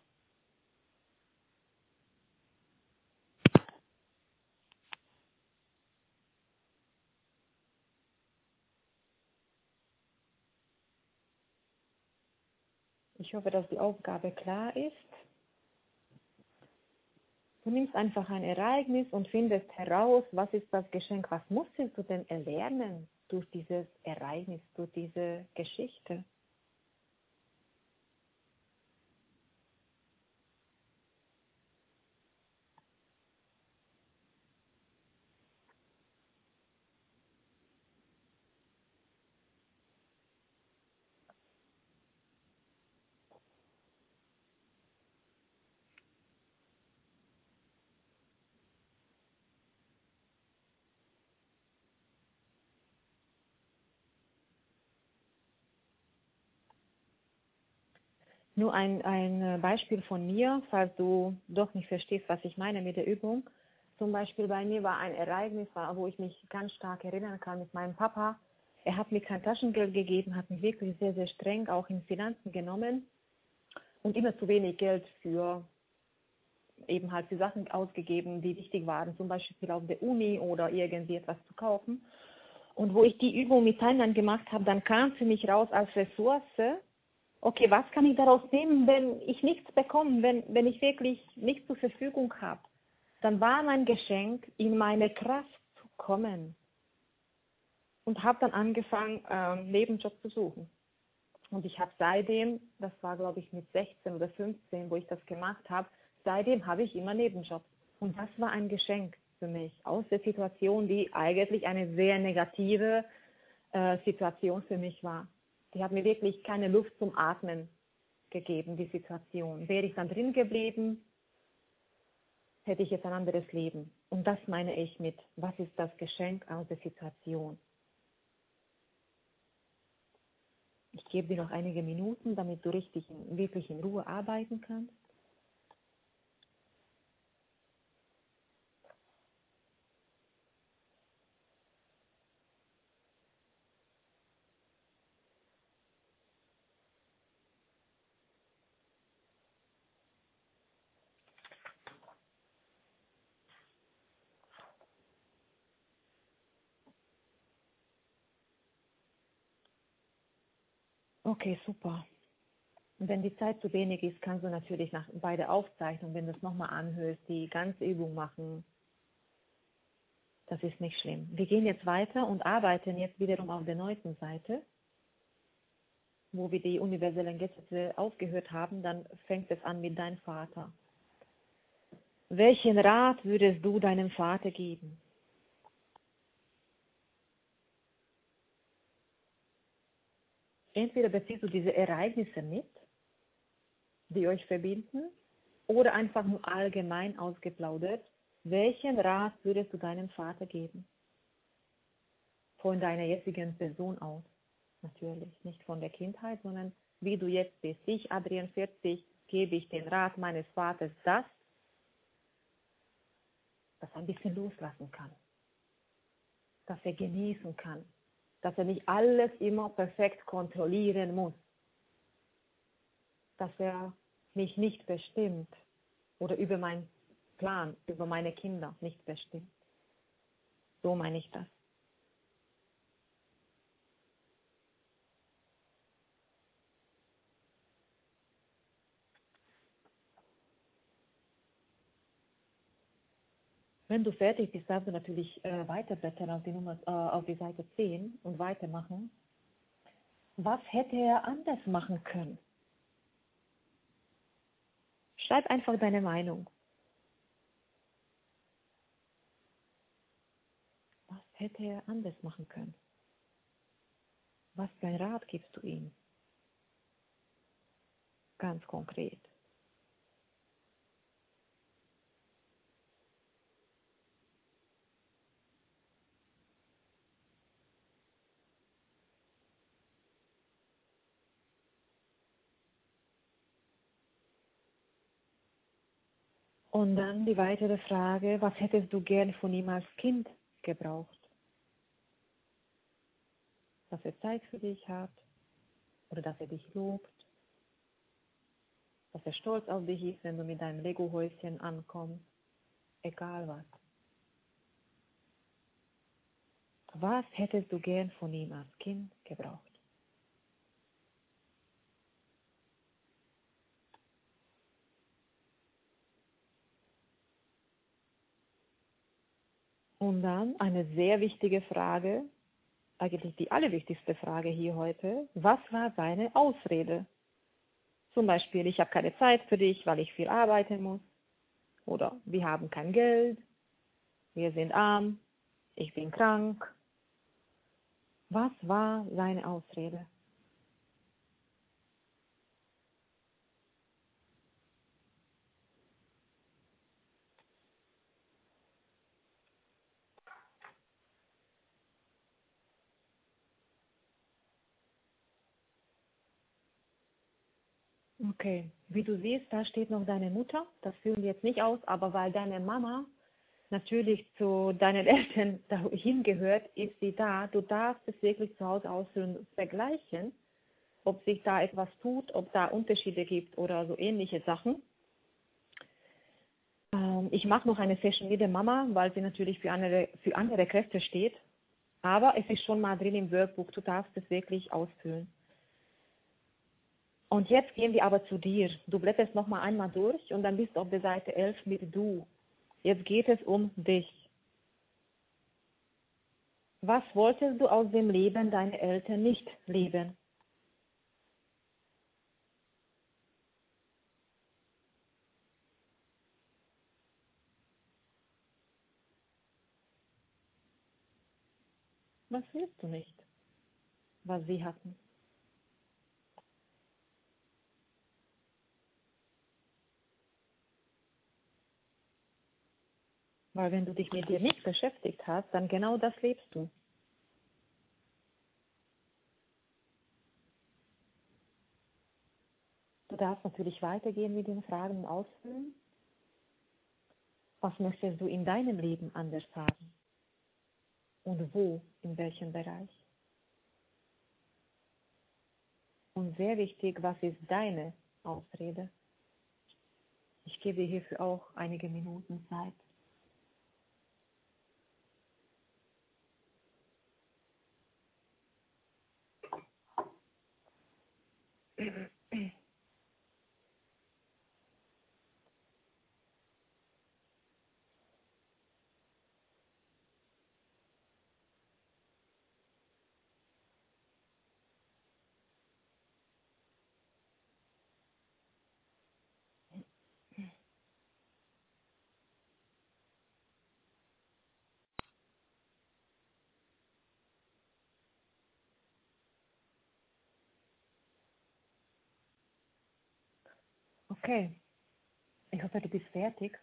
Ich hoffe, dass die Aufgabe klar ist. Du nimmst einfach ein Ereignis und findest heraus, was ist das Geschenk, was musstest du denn erlernen durch dieses Ereignis, durch diese Geschichte. Nur ein Beispiel von mir, falls du doch nicht verstehst, was ich meine mit der Übung. Zum Beispiel bei mir war ein Ereignis, wo ich mich ganz stark erinnern kann mit meinem Papa. Er hat mir kein Taschengeld gegeben, hat mich wirklich sehr, sehr streng auch in Finanzen genommen und immer zu wenig Geld für eben halt für Sachen ausgegeben, die wichtig waren, zum Beispiel auf der Uni oder irgendwie etwas zu kaufen. Und wo ich die Übung mit Kindern gemacht habe, dann kam für mich raus als Ressource, okay, was kann ich daraus nehmen, wenn ich nichts bekomme, wenn ich wirklich nichts zur Verfügung habe? Dann war mein Geschenk, in meine Kraft zu kommen. Und habe dann angefangen, Nebenjob zu suchen. Und ich habe seitdem, das war glaube ich mit 16 oder 15, wo ich das gemacht habe, seitdem habe ich immer Nebenjobs. Und das war ein Geschenk für mich aus der Situation, die eigentlich eine sehr negative Situation für mich war. Die hat mir wirklich keine Luft zum Atmen gegeben, die Situation. Wäre ich dann drin geblieben, hätte ich jetzt ein anderes Leben. Und das meine ich mit, was ist das Geschenk aus der Situation? Ich gebe dir noch einige Minuten, damit du wirklich in Ruhe arbeiten kannst. Okay, super. Und wenn die Zeit zu wenig ist, kannst du natürlich bei der Aufzeichnung, wenn du es nochmal anhörst, die ganze Übung machen. Das ist nicht schlimm. Wir gehen jetzt weiter und arbeiten jetzt wiederum auf der 9. Seite, wo wir die universellen Gesetze aufgehört haben. Dann fängt es an mit deinem Vater. Welchen Rat würdest du deinem Vater geben? Entweder beziehst du diese Ereignisse mit, die euch verbinden, oder einfach nur allgemein ausgeplaudert. Welchen Rat würdest du deinem Vater geben? Von deiner jetzigen Person aus. Natürlich, nicht von der Kindheit, sondern wie du jetzt bist. Ich, Adrian 40, gebe ich den Rat meines Vaters, dass er ein bisschen loslassen kann, dass er genießen kann, dass er nicht alles immer perfekt kontrollieren muss, dass er mich nicht bestimmt oder über meinen Plan, über meine Kinder nicht bestimmt. So meine ich das. Wenn du fertig bist, darfst du natürlich weiterblättern auf die Seite 10 und weitermachen. Was hätte er anders machen können? Schreib einfach deine Meinung. Was hätte er anders machen können? Was für einen Rat gibst du ihm? Ganz konkret. Und dann die weitere Frage, was hättest du gern von ihm als Kind gebraucht? Dass er Zeit für dich hat oder dass er dich lobt, dass er stolz auf dich ist, wenn du mit deinem Lego-Häuschen ankommst, egal was. Was hättest du gern von ihm als Kind gebraucht? Und dann eine sehr wichtige Frage, eigentlich die allerwichtigste Frage hier heute. Was war seine Ausrede? Zum Beispiel, ich habe keine Zeit für dich, weil ich viel arbeiten muss. Oder wir haben kein Geld, wir sind arm, ich bin krank. Was war seine Ausrede? Okay, wie du siehst, da steht noch deine Mutter. Das führen wir jetzt nicht aus, aber weil deine Mama natürlich zu deinen Eltern dahin gehört, ist sie da. Du darfst es wirklich zu Hause ausführen und vergleichen, ob sich da etwas tut, ob da Unterschiede gibt oder so ähnliche Sachen. Ich mache noch eine Session mit der Mama, weil sie natürlich für andere Kräfte steht. Aber es ist schon mal drin im Workbook, du darfst es wirklich ausfüllen. Und jetzt gehen wir aber zu dir. Du blätterst noch mal einmal durch und dann bist du auf der Seite 11 mit du. Jetzt geht es um dich. Was wolltest du aus dem Leben deiner Eltern nicht leben? Was willst du nicht, was sie hatten? Weil wenn du dich mit dir nicht beschäftigt hast, dann genau das lebst du. Du darfst natürlich weitergehen mit den Fragen und ausfüllen. Was möchtest du in deinem Leben anders haben? Und wo, in welchem Bereich? Und sehr wichtig, was ist deine Ausrede? Ich gebe dir hierfür auch einige Minuten Zeit. Okay, ich hoffe, du bist fertig.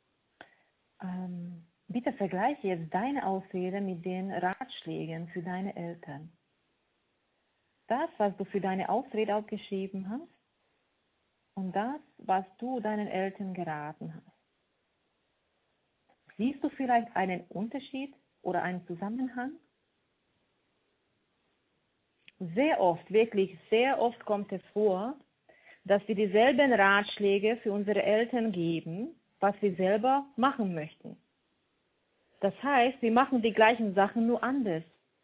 Bitte vergleiche jetzt deine Ausrede mit den Ratschlägen für deine Eltern. Das, was du für deine Ausrede aufgeschrieben hast und das, was du deinen Eltern geraten hast. Siehst du vielleicht einen Unterschied oder einen Zusammenhang? Sehr oft, wirklich sehr oft kommt es vor, dass wir dieselben Ratschläge für unsere Eltern geben, was wir selber machen möchten. Das heißt, wir machen die gleichen Sachen nur anders.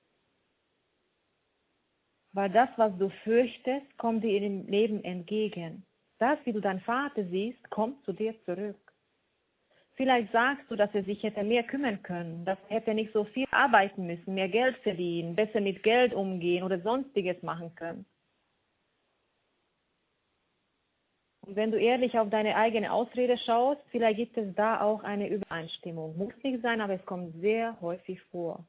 Weil das, was du fürchtest, kommt dir im Leben entgegen. Das, wie du deinen Vater siehst, kommt zu dir zurück. Vielleicht sagst du, dass er sich hätte mehr kümmern können, dass er hätte nicht so viel arbeiten müssen, mehr Geld verdienen, besser mit Geld umgehen oder sonstiges machen können. Und wenn du ehrlich auf deine eigene Ausrede schaust, vielleicht gibt es da auch eine Übereinstimmung. Muss nicht sein, aber es kommt sehr häufig vor.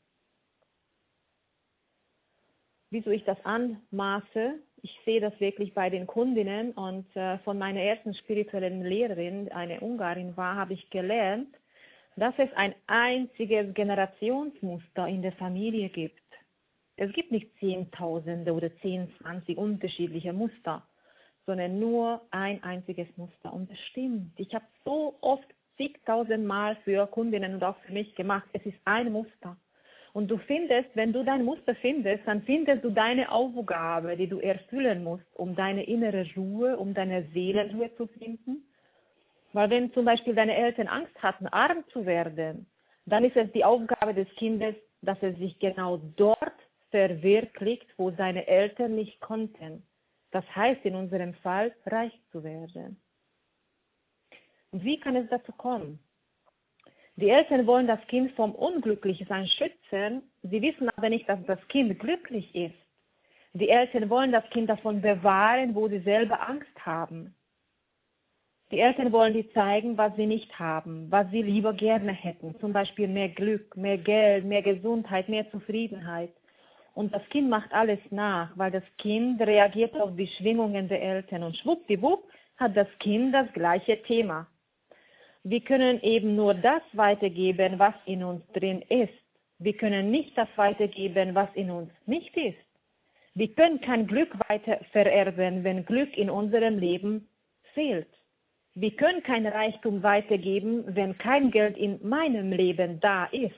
Wieso ich das anmaße, ich sehe das wirklich bei den Kundinnen und von meiner ersten spirituellen Lehrerin, eine Ungarin war, habe ich gelernt, dass es ein einziges Generationsmuster in der Familie gibt. Es gibt nicht Zehntausende oder 10, 20 unterschiedliche Muster, sondern nur ein einziges Muster. Und das stimmt. Ich habe so oft zigtausend Mal für Kundinnen und auch für mich gemacht. Es ist ein Muster. Und du findest, wenn du dein Muster findest, dann findest du deine Aufgabe, die du erfüllen musst, um deine innere Ruhe, um deine Seelenruhe zu finden. Weil wenn zum Beispiel deine Eltern Angst hatten, arm zu werden, dann ist es die Aufgabe des Kindes, dass er sich genau dort verwirklicht, wo seine Eltern nicht konnten. Das heißt in unserem Fall, reich zu werden. Und wie kann es dazu kommen? Die Eltern wollen das Kind vom Unglücklichsein schützen, sie wissen aber nicht, dass das Kind glücklich ist. Die Eltern wollen das Kind davon bewahren, wo sie selber Angst haben. Die Eltern wollen dir zeigen, was sie nicht haben, was sie lieber gerne hätten. Zum Beispiel mehr Glück, mehr Geld, mehr Gesundheit, mehr Zufriedenheit. Und das Kind macht alles nach, weil das Kind reagiert auf die Schwingungen der Eltern. Und schwuppdiwupp hat das Kind das gleiche Thema. Wir können eben nur das weitergeben, was in uns drin ist. Wir können nicht das weitergeben, was in uns nicht ist. Wir können kein Glück weiter vererben, wenn Glück in unserem Leben fehlt. Wir können kein Reichtum weitergeben, wenn kein Geld in meinem Leben da ist.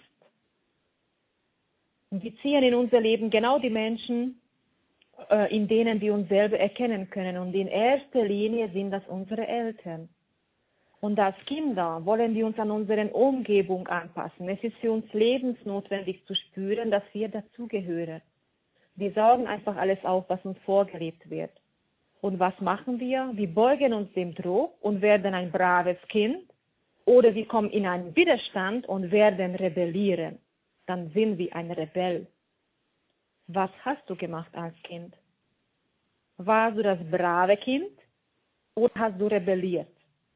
Und wir ziehen in unser Leben genau die Menschen, in denen wir uns selber erkennen können. Und in erster Linie sind das unsere Eltern. Und als Kinder wollen wir uns an unsere Umgebung anpassen. Es ist für uns lebensnotwendig zu spüren, dass wir dazugehören. Wir saugen einfach alles auf, was uns vorgelebt wird. Und was machen wir? Wir beugen uns dem Druck und werden ein braves Kind. Oder wir kommen in einen Widerstand und werden rebellieren. Dann sind wir ein Rebell. Was hast du gemacht als Kind? Warst du das brave Kind oder hast du rebelliert?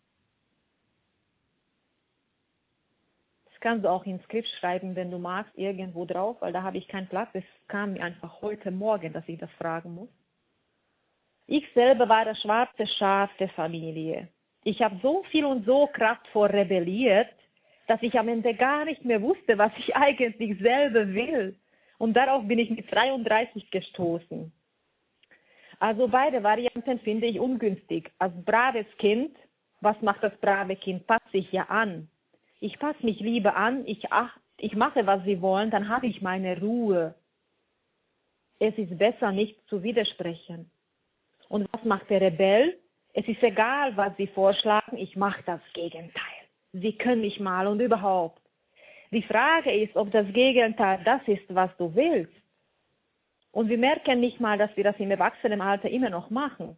Das kannst du auch ins Skript schreiben, wenn du magst, irgendwo drauf, weil da habe ich keinen Platz. Es kam mir einfach heute Morgen, dass ich das fragen muss. Ich selber war das schwarze Schaf der Familie. Ich habe so viel und so kraftvoll rebelliert, dass ich am Ende gar nicht mehr wusste, was ich eigentlich selber will. Und darauf bin ich mit 33 gestoßen. Also beide Varianten finde ich ungünstig. Als braves Kind, was macht das brave Kind? Passt sich ja an. Ich passe mich lieber an, ich mache, was sie wollen, dann habe ich meine Ruhe. Es ist besser, nicht zu widersprechen. Und was macht der Rebell? Es ist egal, was sie vorschlagen, ich mache das Gegenteil. Sie können mich mal und überhaupt. Die Frage ist, ob das Gegenteil das ist, was du willst. Und wir merken nicht mal, dass wir das im Erwachsenenalter immer noch machen.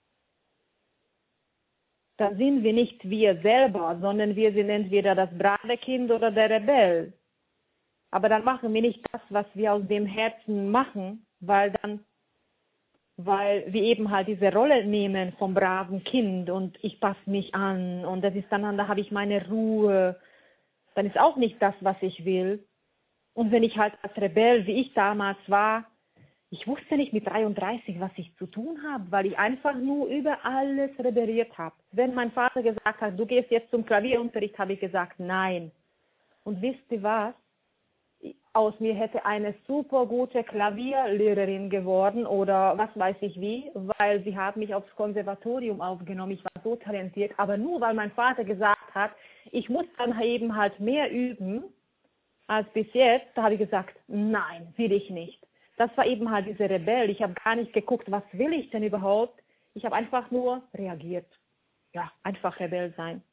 Da sind wir nicht wir selber, sondern wir sind entweder das brave Kind oder der Rebell. Aber dann machen wir nicht das, was wir aus dem Herzen machen, weil wir eben halt diese Rolle nehmen vom braven Kind und ich passe mich an und das ist dann da habe ich meine Ruhe. Dann ist auch nicht das, was ich will. Und wenn ich halt als Rebell, wie ich damals war, ich wusste nicht mit 33, was ich zu tun habe, weil ich einfach nur über alles rebelliert habe. Wenn mein Vater gesagt hat, du gehst jetzt zum Klavierunterricht, habe ich gesagt, nein. Und wisst ihr was? Aus mir hätte eine super gute Klavierlehrerin geworden oder was weiß ich wie, weil sie hat mich aufs Konservatorium aufgenommen. Ich war so talentiert, aber nur weil mein Vater gesagt hat, ich muss dann eben halt mehr üben als bis jetzt, da habe ich gesagt, nein, will ich nicht. Das war eben halt diese Rebell. Ich habe gar nicht geguckt, was will ich denn überhaupt. Ich habe einfach nur reagiert. Ja, einfach Rebell sein.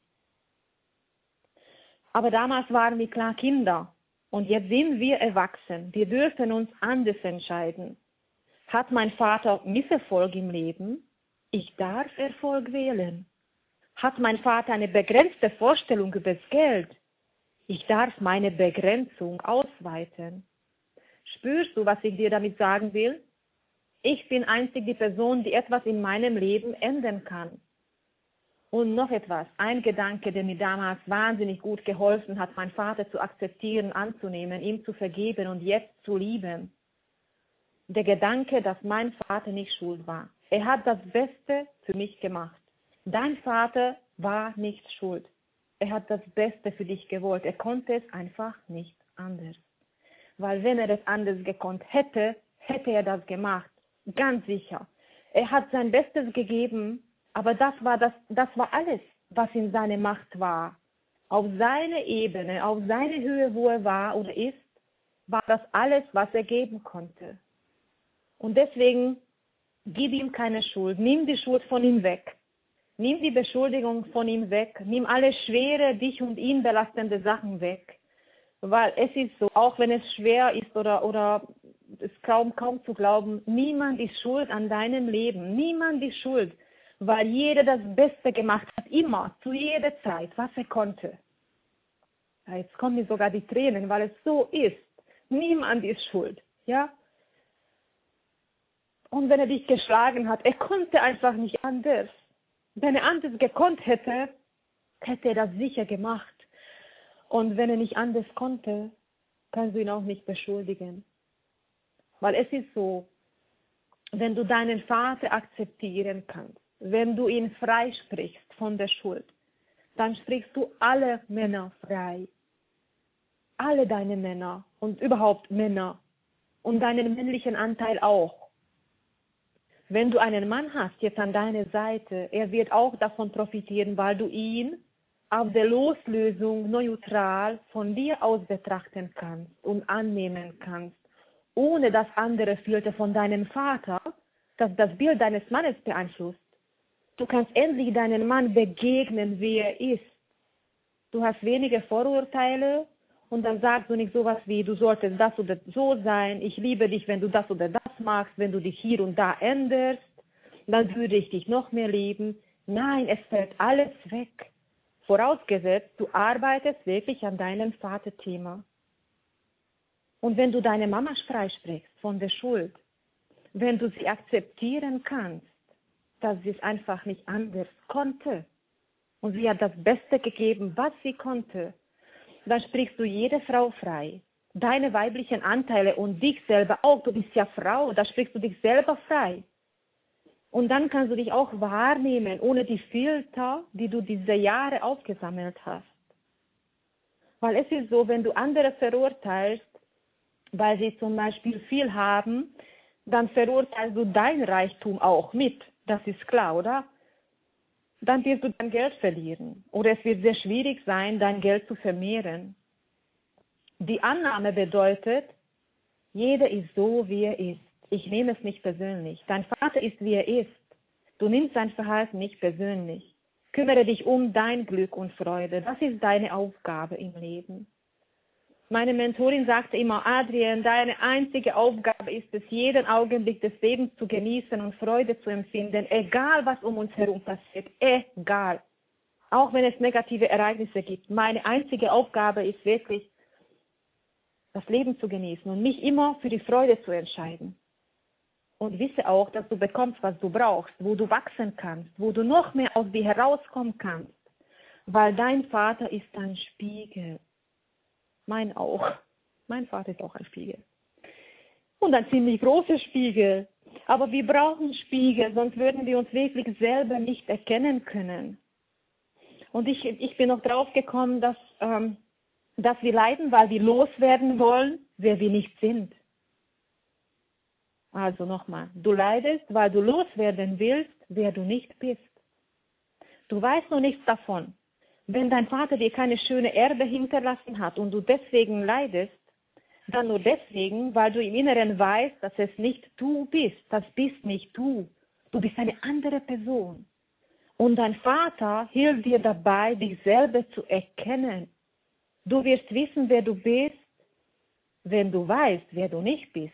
Aber damals waren wir klar Kinder. Und jetzt sind wir erwachsen. Wir dürfen uns anders entscheiden. Hat mein Vater Misserfolg im Leben? Ich darf Erfolg wählen. Hat mein Vater eine begrenzte Vorstellung über das Geld? Ich darf meine Begrenzung ausweiten. Spürst du, was ich dir damit sagen will? Ich bin einzig die Person, die etwas in meinem Leben ändern kann. Und noch etwas, ein Gedanke, der mir damals wahnsinnig gut geholfen hat, meinen Vater zu akzeptieren, anzunehmen, ihm zu vergeben und jetzt zu lieben. Der Gedanke, dass mein Vater nicht schuld war. Er hat das Beste für mich gemacht. Dein Vater war nicht schuld. Er hat das Beste für dich gewollt. Er konnte es einfach nicht anders. Weil wenn er es anders gekonnt hätte, hätte er das gemacht. Ganz sicher. Er hat sein Bestes gegeben, aber das war alles, was in seiner Macht war. Auf seiner Ebene, auf seiner Höhe, wo er war oder ist, war das alles, was er geben konnte. Und deswegen gib ihm keine Schuld. Nimm die Schuld von ihm weg. Nimm die Beschuldigung von ihm weg. Nimm alle schwere, dich und ihn belastende Sachen weg. Weil es ist so, auch wenn es schwer ist oder es kaum zu glauben, niemand ist schuld an deinem Leben. Niemand ist schuld. Weil jeder das Beste gemacht hat, immer, zu jeder Zeit, was er konnte. Jetzt kommen mir sogar die Tränen, weil es so ist. Niemand ist schuld. Ja? Und wenn er dich geschlagen hat, er konnte einfach nicht anders. Wenn er anders gekonnt hätte, hätte er das sicher gemacht. Und wenn er nicht anders konnte, kannst du ihn auch nicht beschuldigen. Weil es ist so, wenn du deinen Vater akzeptieren kannst, wenn du ihn freisprichst von der Schuld, dann sprichst du alle Männer frei. Alle deine Männer und überhaupt Männer und deinen männlichen Anteil auch. Wenn du einen Mann hast jetzt an deiner Seite, er wird auch davon profitieren, weil du ihn auf der Loslösung neutral von dir aus betrachten kannst und annehmen kannst, ohne dass andere Filter von deinem Vater, dass das Bild deines Mannes beeinflusst. Du kannst endlich deinen Mann begegnen, wie er ist. Du hast wenige Vorurteile und dann sagst du nicht sowas wie, du solltest das oder so sein, ich liebe dich, wenn du das oder das machst, wenn du dich hier und da änderst, dann würde ich dich noch mehr lieben. Nein, es fällt alles weg. Vorausgesetzt, du arbeitest wirklich an deinem Vaterthema. Und wenn du deine Mama freisprichst von der Schuld, wenn du sie akzeptieren kannst, dass sie es einfach nicht anders konnte und sie hat das Beste gegeben, was sie konnte, dann sprichst du jede Frau frei. Deine weiblichen Anteile und dich selber auch, du bist ja Frau, da sprichst du dich selber frei. Und dann kannst du dich auch wahrnehmen, ohne die Filter, die du diese Jahre aufgesammelt hast. Weil es ist so, wenn du andere verurteilst, weil sie zum Beispiel viel haben, dann verurteilst du dein Reichtum auch mit. Das ist klar, oder? Dann wirst du dein Geld verlieren. Oder es wird sehr schwierig sein, dein Geld zu vermehren. Die Annahme bedeutet, jeder ist so, wie er ist. Ich nehme es nicht persönlich. Dein Vater ist, wie er ist. Du nimmst sein Verhalten nicht persönlich. Kümmere dich um dein Glück und Freude. Das ist deine Aufgabe im Leben. Meine Mentorin sagte immer, Adrian, deine einzige Aufgabe ist es, jeden Augenblick des Lebens zu genießen und Freude zu empfinden, egal was um uns herum passiert, egal. Auch wenn es negative Ereignisse gibt. Meine einzige Aufgabe ist wirklich, das Leben zu genießen und mich immer für die Freude zu entscheiden. Und wisse auch, dass du bekommst, was du brauchst, wo du wachsen kannst, wo du noch mehr aus dir herauskommen kannst. Weil dein Vater ist ein Spiegel. Mein auch. Mein Vater ist auch ein Spiegel. Und ein ziemlich großer Spiegel. Aber wir brauchen Spiegel, sonst würden wir uns wirklich selber nicht erkennen können. Und ich bin noch drauf gekommen, dass wir leiden, weil wir loswerden wollen, wer wir nicht sind. Also nochmal, du leidest, weil du loswerden willst, wer du nicht bist. Du weißt noch nichts davon. Wenn dein Vater dir keine schöne Erbe hinterlassen hat und du deswegen leidest, dann nur deswegen, weil du im Inneren weißt, dass es nicht du bist. Das bist nicht du. Du bist eine andere Person. Und dein Vater hilft dir dabei, dich selber zu erkennen. Du wirst wissen, wer du bist, wenn du weißt, wer du nicht bist.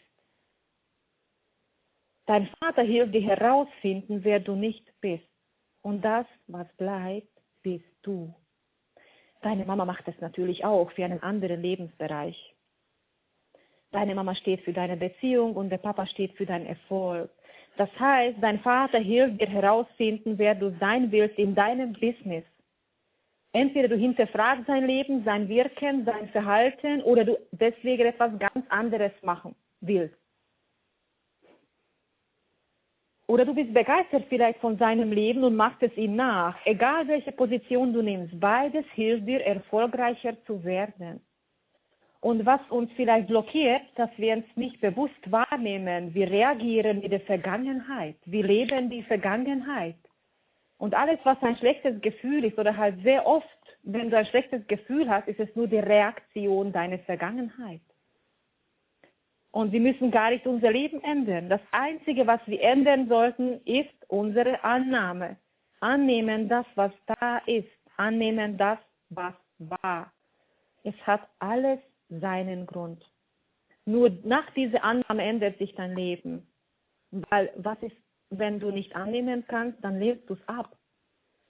Dein Vater hilft dir herausfinden, wer du nicht bist. Und das, was bleibt, bist du. Deine Mama macht es natürlich auch für einen anderen Lebensbereich. Deine Mama steht für deine Beziehung und der Papa steht für deinen Erfolg. Das heißt, dein Vater hilft dir herausfinden, wer du sein willst in deinem Business. Entweder du hinterfragst sein Leben, sein Wirken, sein Verhalten oder du deswegen etwas ganz anderes machen willst. Oder du bist begeistert vielleicht von seinem Leben und machst es ihm nach. Egal welche Position du nimmst, beides hilft dir, erfolgreicher zu werden. Und was uns vielleicht blockiert, dass wir uns nicht bewusst wahrnehmen, wir reagieren in der Vergangenheit. Wir leben die Vergangenheit. Und alles, was ein schlechtes Gefühl ist, oder halt sehr oft, wenn du ein schlechtes Gefühl hast, ist es nur die Reaktion deiner Vergangenheit. Und wir müssen gar nicht unser Leben ändern. Das Einzige, was wir ändern sollten, ist unsere Annahme. Annehmen das, was da ist. Annehmen das, was war. Es hat alles seinen Grund. Nur nach dieser Annahme ändert sich dein Leben. Weil was ist, wenn du nicht annehmen kannst, dann lehnst du es ab.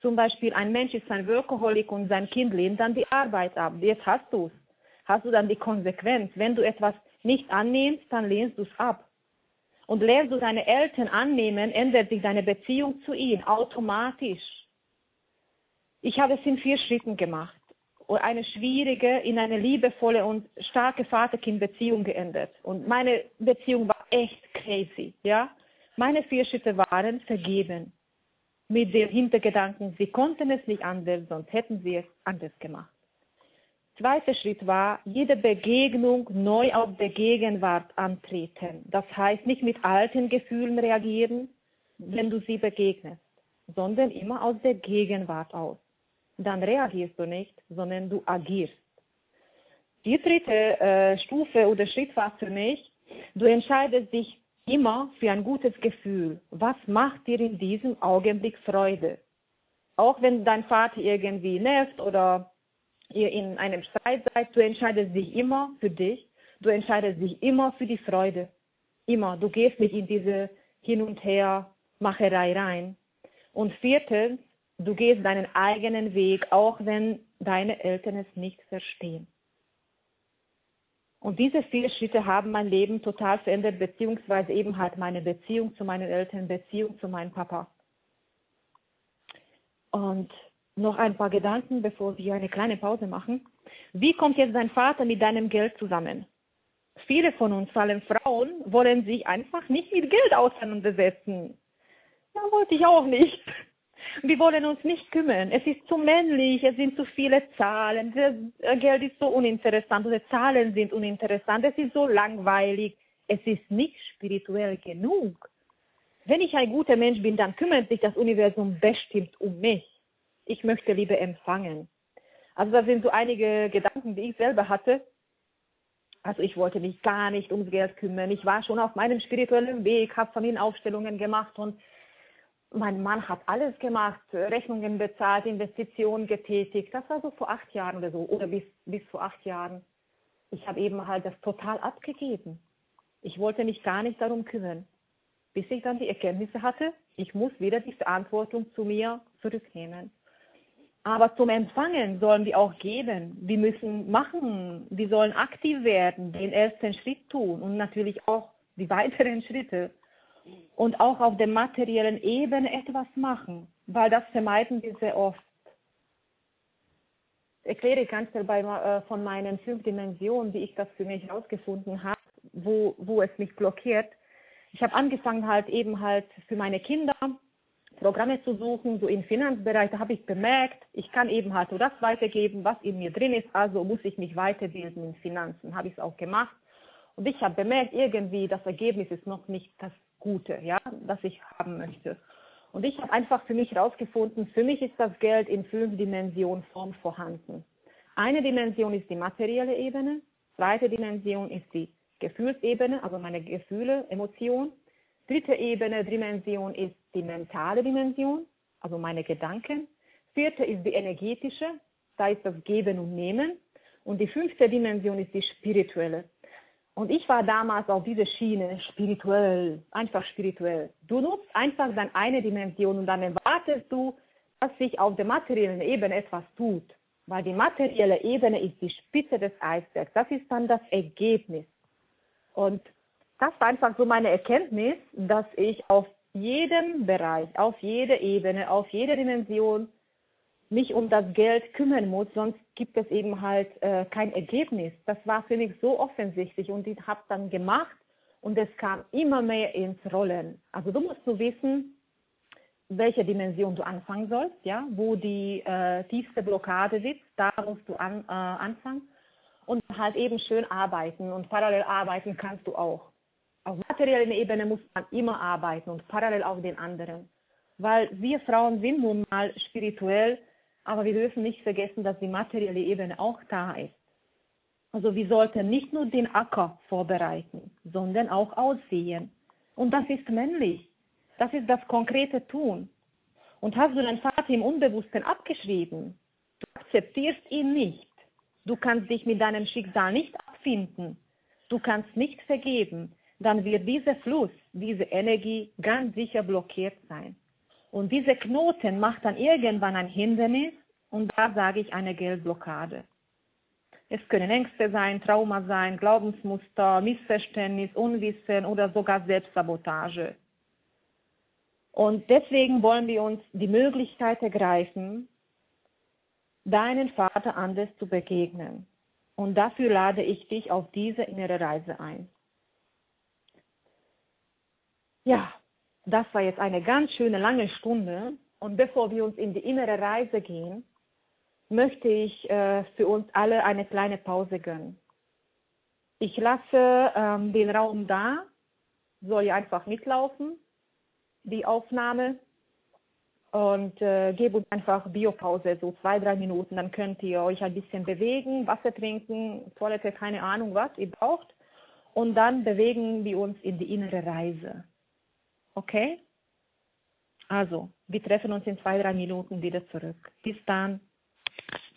zum Beispiel ein Mensch ist ein Workaholic und sein Kind lehnt dann die Arbeit ab. Jetzt hast du es. Hast du dann die Konsequenz. Wenn du etwas nicht annimmst, dann lehnst du es ab. Und lernst du deine Eltern annehmen, ändert sich deine Beziehung zu ihnen automatisch. Ich habe es in 4 Schritten gemacht. Und eine schwierige, in eine liebevolle und starke Vater-Kind-Beziehung geändert. Und meine Beziehung war echt crazy, ja. Meine 4 Schritte waren vergeben. Mit dem Hintergedanken, sie konnten es nicht anders, sonst hätten sie es anders gemacht. 2. Schritt war, jede Begegnung neu auf der Gegenwart antreten. Das heißt, nicht mit alten Gefühlen reagieren, wenn du sie begegnest, sondern immer aus der Gegenwart aus. Dann reagierst du nicht, sondern du agierst. Die 3. Stufe oder Schritt war für mich, du entscheidest dich immer für ein gutes Gefühl. Was macht dir in diesem Augenblick Freude? Auch wenn dein Vater irgendwie nervt oder ihr in einem Streit seid, du entscheidest dich immer für dich, du entscheidest dich immer für die Freude. Immer. Du gehst nicht in diese Hin- und Her-Macherei rein. Und 4. Du gehst deinen eigenen Weg, auch wenn deine Eltern es nicht verstehen. Und diese 4 Schritte haben mein Leben total verändert, beziehungsweise eben halt meine Beziehung zu meinen Eltern, Beziehung zu meinem Papa. Und noch ein paar Gedanken, bevor wir eine kleine Pause machen. Wie kommt jetzt dein Vater mit deinem Geld zusammen? Viele von uns, vor allem Frauen, wollen sich einfach nicht mit Geld auseinandersetzen. Ja, wollte ich auch nicht. Wir wollen uns nicht kümmern. Es ist zu männlich, es sind zu viele Zahlen, das Geld ist so uninteressant, oder Zahlen sind uninteressant, es ist so langweilig, es ist nicht spirituell genug. Wenn ich ein guter Mensch bin, dann kümmert sich das Universum bestimmt um mich. Ich möchte lieber empfangen. Also das sind so einige Gedanken, die ich selber hatte. Also ich wollte mich gar nicht ums Geld kümmern. Ich war schon auf meinem spirituellen Weg, habe Familienaufstellungen gemacht und mein Mann hat alles gemacht, Rechnungen bezahlt, Investitionen getätigt. Das war so vor 8 Jahren oder so, oder bis vor 8 Jahren. Ich habe eben halt das total abgegeben. Ich wollte mich gar nicht darum kümmern, bis ich dann die Erkenntnisse hatte, ich muss wieder die Verantwortung zu mir zurücknehmen. Aber zum Empfangen sollen wir auch geben. Wir müssen machen, wir sollen aktiv werden, den ersten Schritt tun und natürlich auch die weiteren Schritte. Und auch auf der materiellen Ebene etwas machen, weil das vermeiden wir sehr oft. Ich erkläre ganz schnell von meinen 5 Dimensionen, wie ich das für mich herausgefunden habe, wo es mich blockiert. Ich habe angefangen halt eben halt für meine Kinder Programme zu suchen, so im Finanzbereich. Da habe ich bemerkt, ich kann eben halt so das weitergeben, was in mir drin ist, also muss ich mich weiterbilden in Finanzen. Habe ich es auch gemacht. Und ich habe bemerkt, irgendwie das Ergebnis ist noch nicht das Gute, ja, das ich haben möchte. Und ich habe einfach für mich herausgefunden, für mich ist das Geld in 5 Dimensionen Form vorhanden. Eine Dimension ist die materielle Ebene, 2. Dimension ist die Gefühlsebene, also meine Gefühle, Emotionen. 3. Dimension ist die mentale Dimension, also meine Gedanken. 4. ist die energetische, da ist das Geben und Nehmen. Und die 5. Dimension ist die spirituelle. Und ich war damals auf dieser Schiene, spirituell, einfach spirituell. Du nutzt einfach dann eine Dimension und dann erwartest du, dass sich auf der materiellen Ebene etwas tut. Weil die materielle Ebene ist die Spitze des Eisbergs. Das ist dann das Ergebnis. Und das war einfach so meine Erkenntnis, dass ich auf jedem Bereich, auf jeder Ebene, auf jeder Dimension mich um das Geld kümmern muss, sonst gibt es eben halt kein Ergebnis. Das war für mich so offensichtlich und ich habe dann gemacht und es kam immer mehr ins Rollen. Also du musst nur wissen, welche Dimension du anfangen sollst, ja, wo die tiefste Blockade sitzt, da musst du anfangen und halt eben schön arbeiten und parallel arbeiten kannst du auch. Auf materieller Ebene muss man immer arbeiten und parallel auf den anderen. Weil wir Frauen sind nun mal spirituell, aber wir dürfen nicht vergessen, dass die materielle Ebene auch da ist. Also wir sollten nicht nur den Acker vorbereiten, sondern auch aussehen. Und das ist männlich. Das ist das konkrete Tun. Und hast du deinen Vater im Unbewussten abgeschrieben, du akzeptierst ihn nicht. Du kannst dich mit deinem Schicksal nicht abfinden. Du kannst nicht vergeben. Dann wird dieser Fluss, diese Energie ganz sicher blockiert sein. Und diese Knoten macht dann irgendwann ein Hindernis und da sage ich eine Geldblockade. Es können Ängste sein, Trauma sein, Glaubensmuster, Missverständnis, Unwissen oder sogar Selbstsabotage. Und deswegen wollen wir uns die Möglichkeit ergreifen, deinen Vater anders zu begegnen. Und dafür lade ich dich auf diese innere Reise ein. Ja, das war jetzt eine ganz schöne lange Stunde. Und bevor wir uns in die innere Reise gehen, möchte ich für uns alle eine kleine Pause gönnen. Ich lasse den Raum da, soll ja einfach mitlaufen, die Aufnahme, und gebe uns einfach Biopause, so 2-3 Minuten, dann könnt ihr euch ein bisschen bewegen, Wasser trinken, Toilette, keine Ahnung was ihr braucht, und dann bewegen wir uns in die innere Reise. Okay? Also, wir treffen uns in 2-3 Minuten wieder zurück. Bis dann.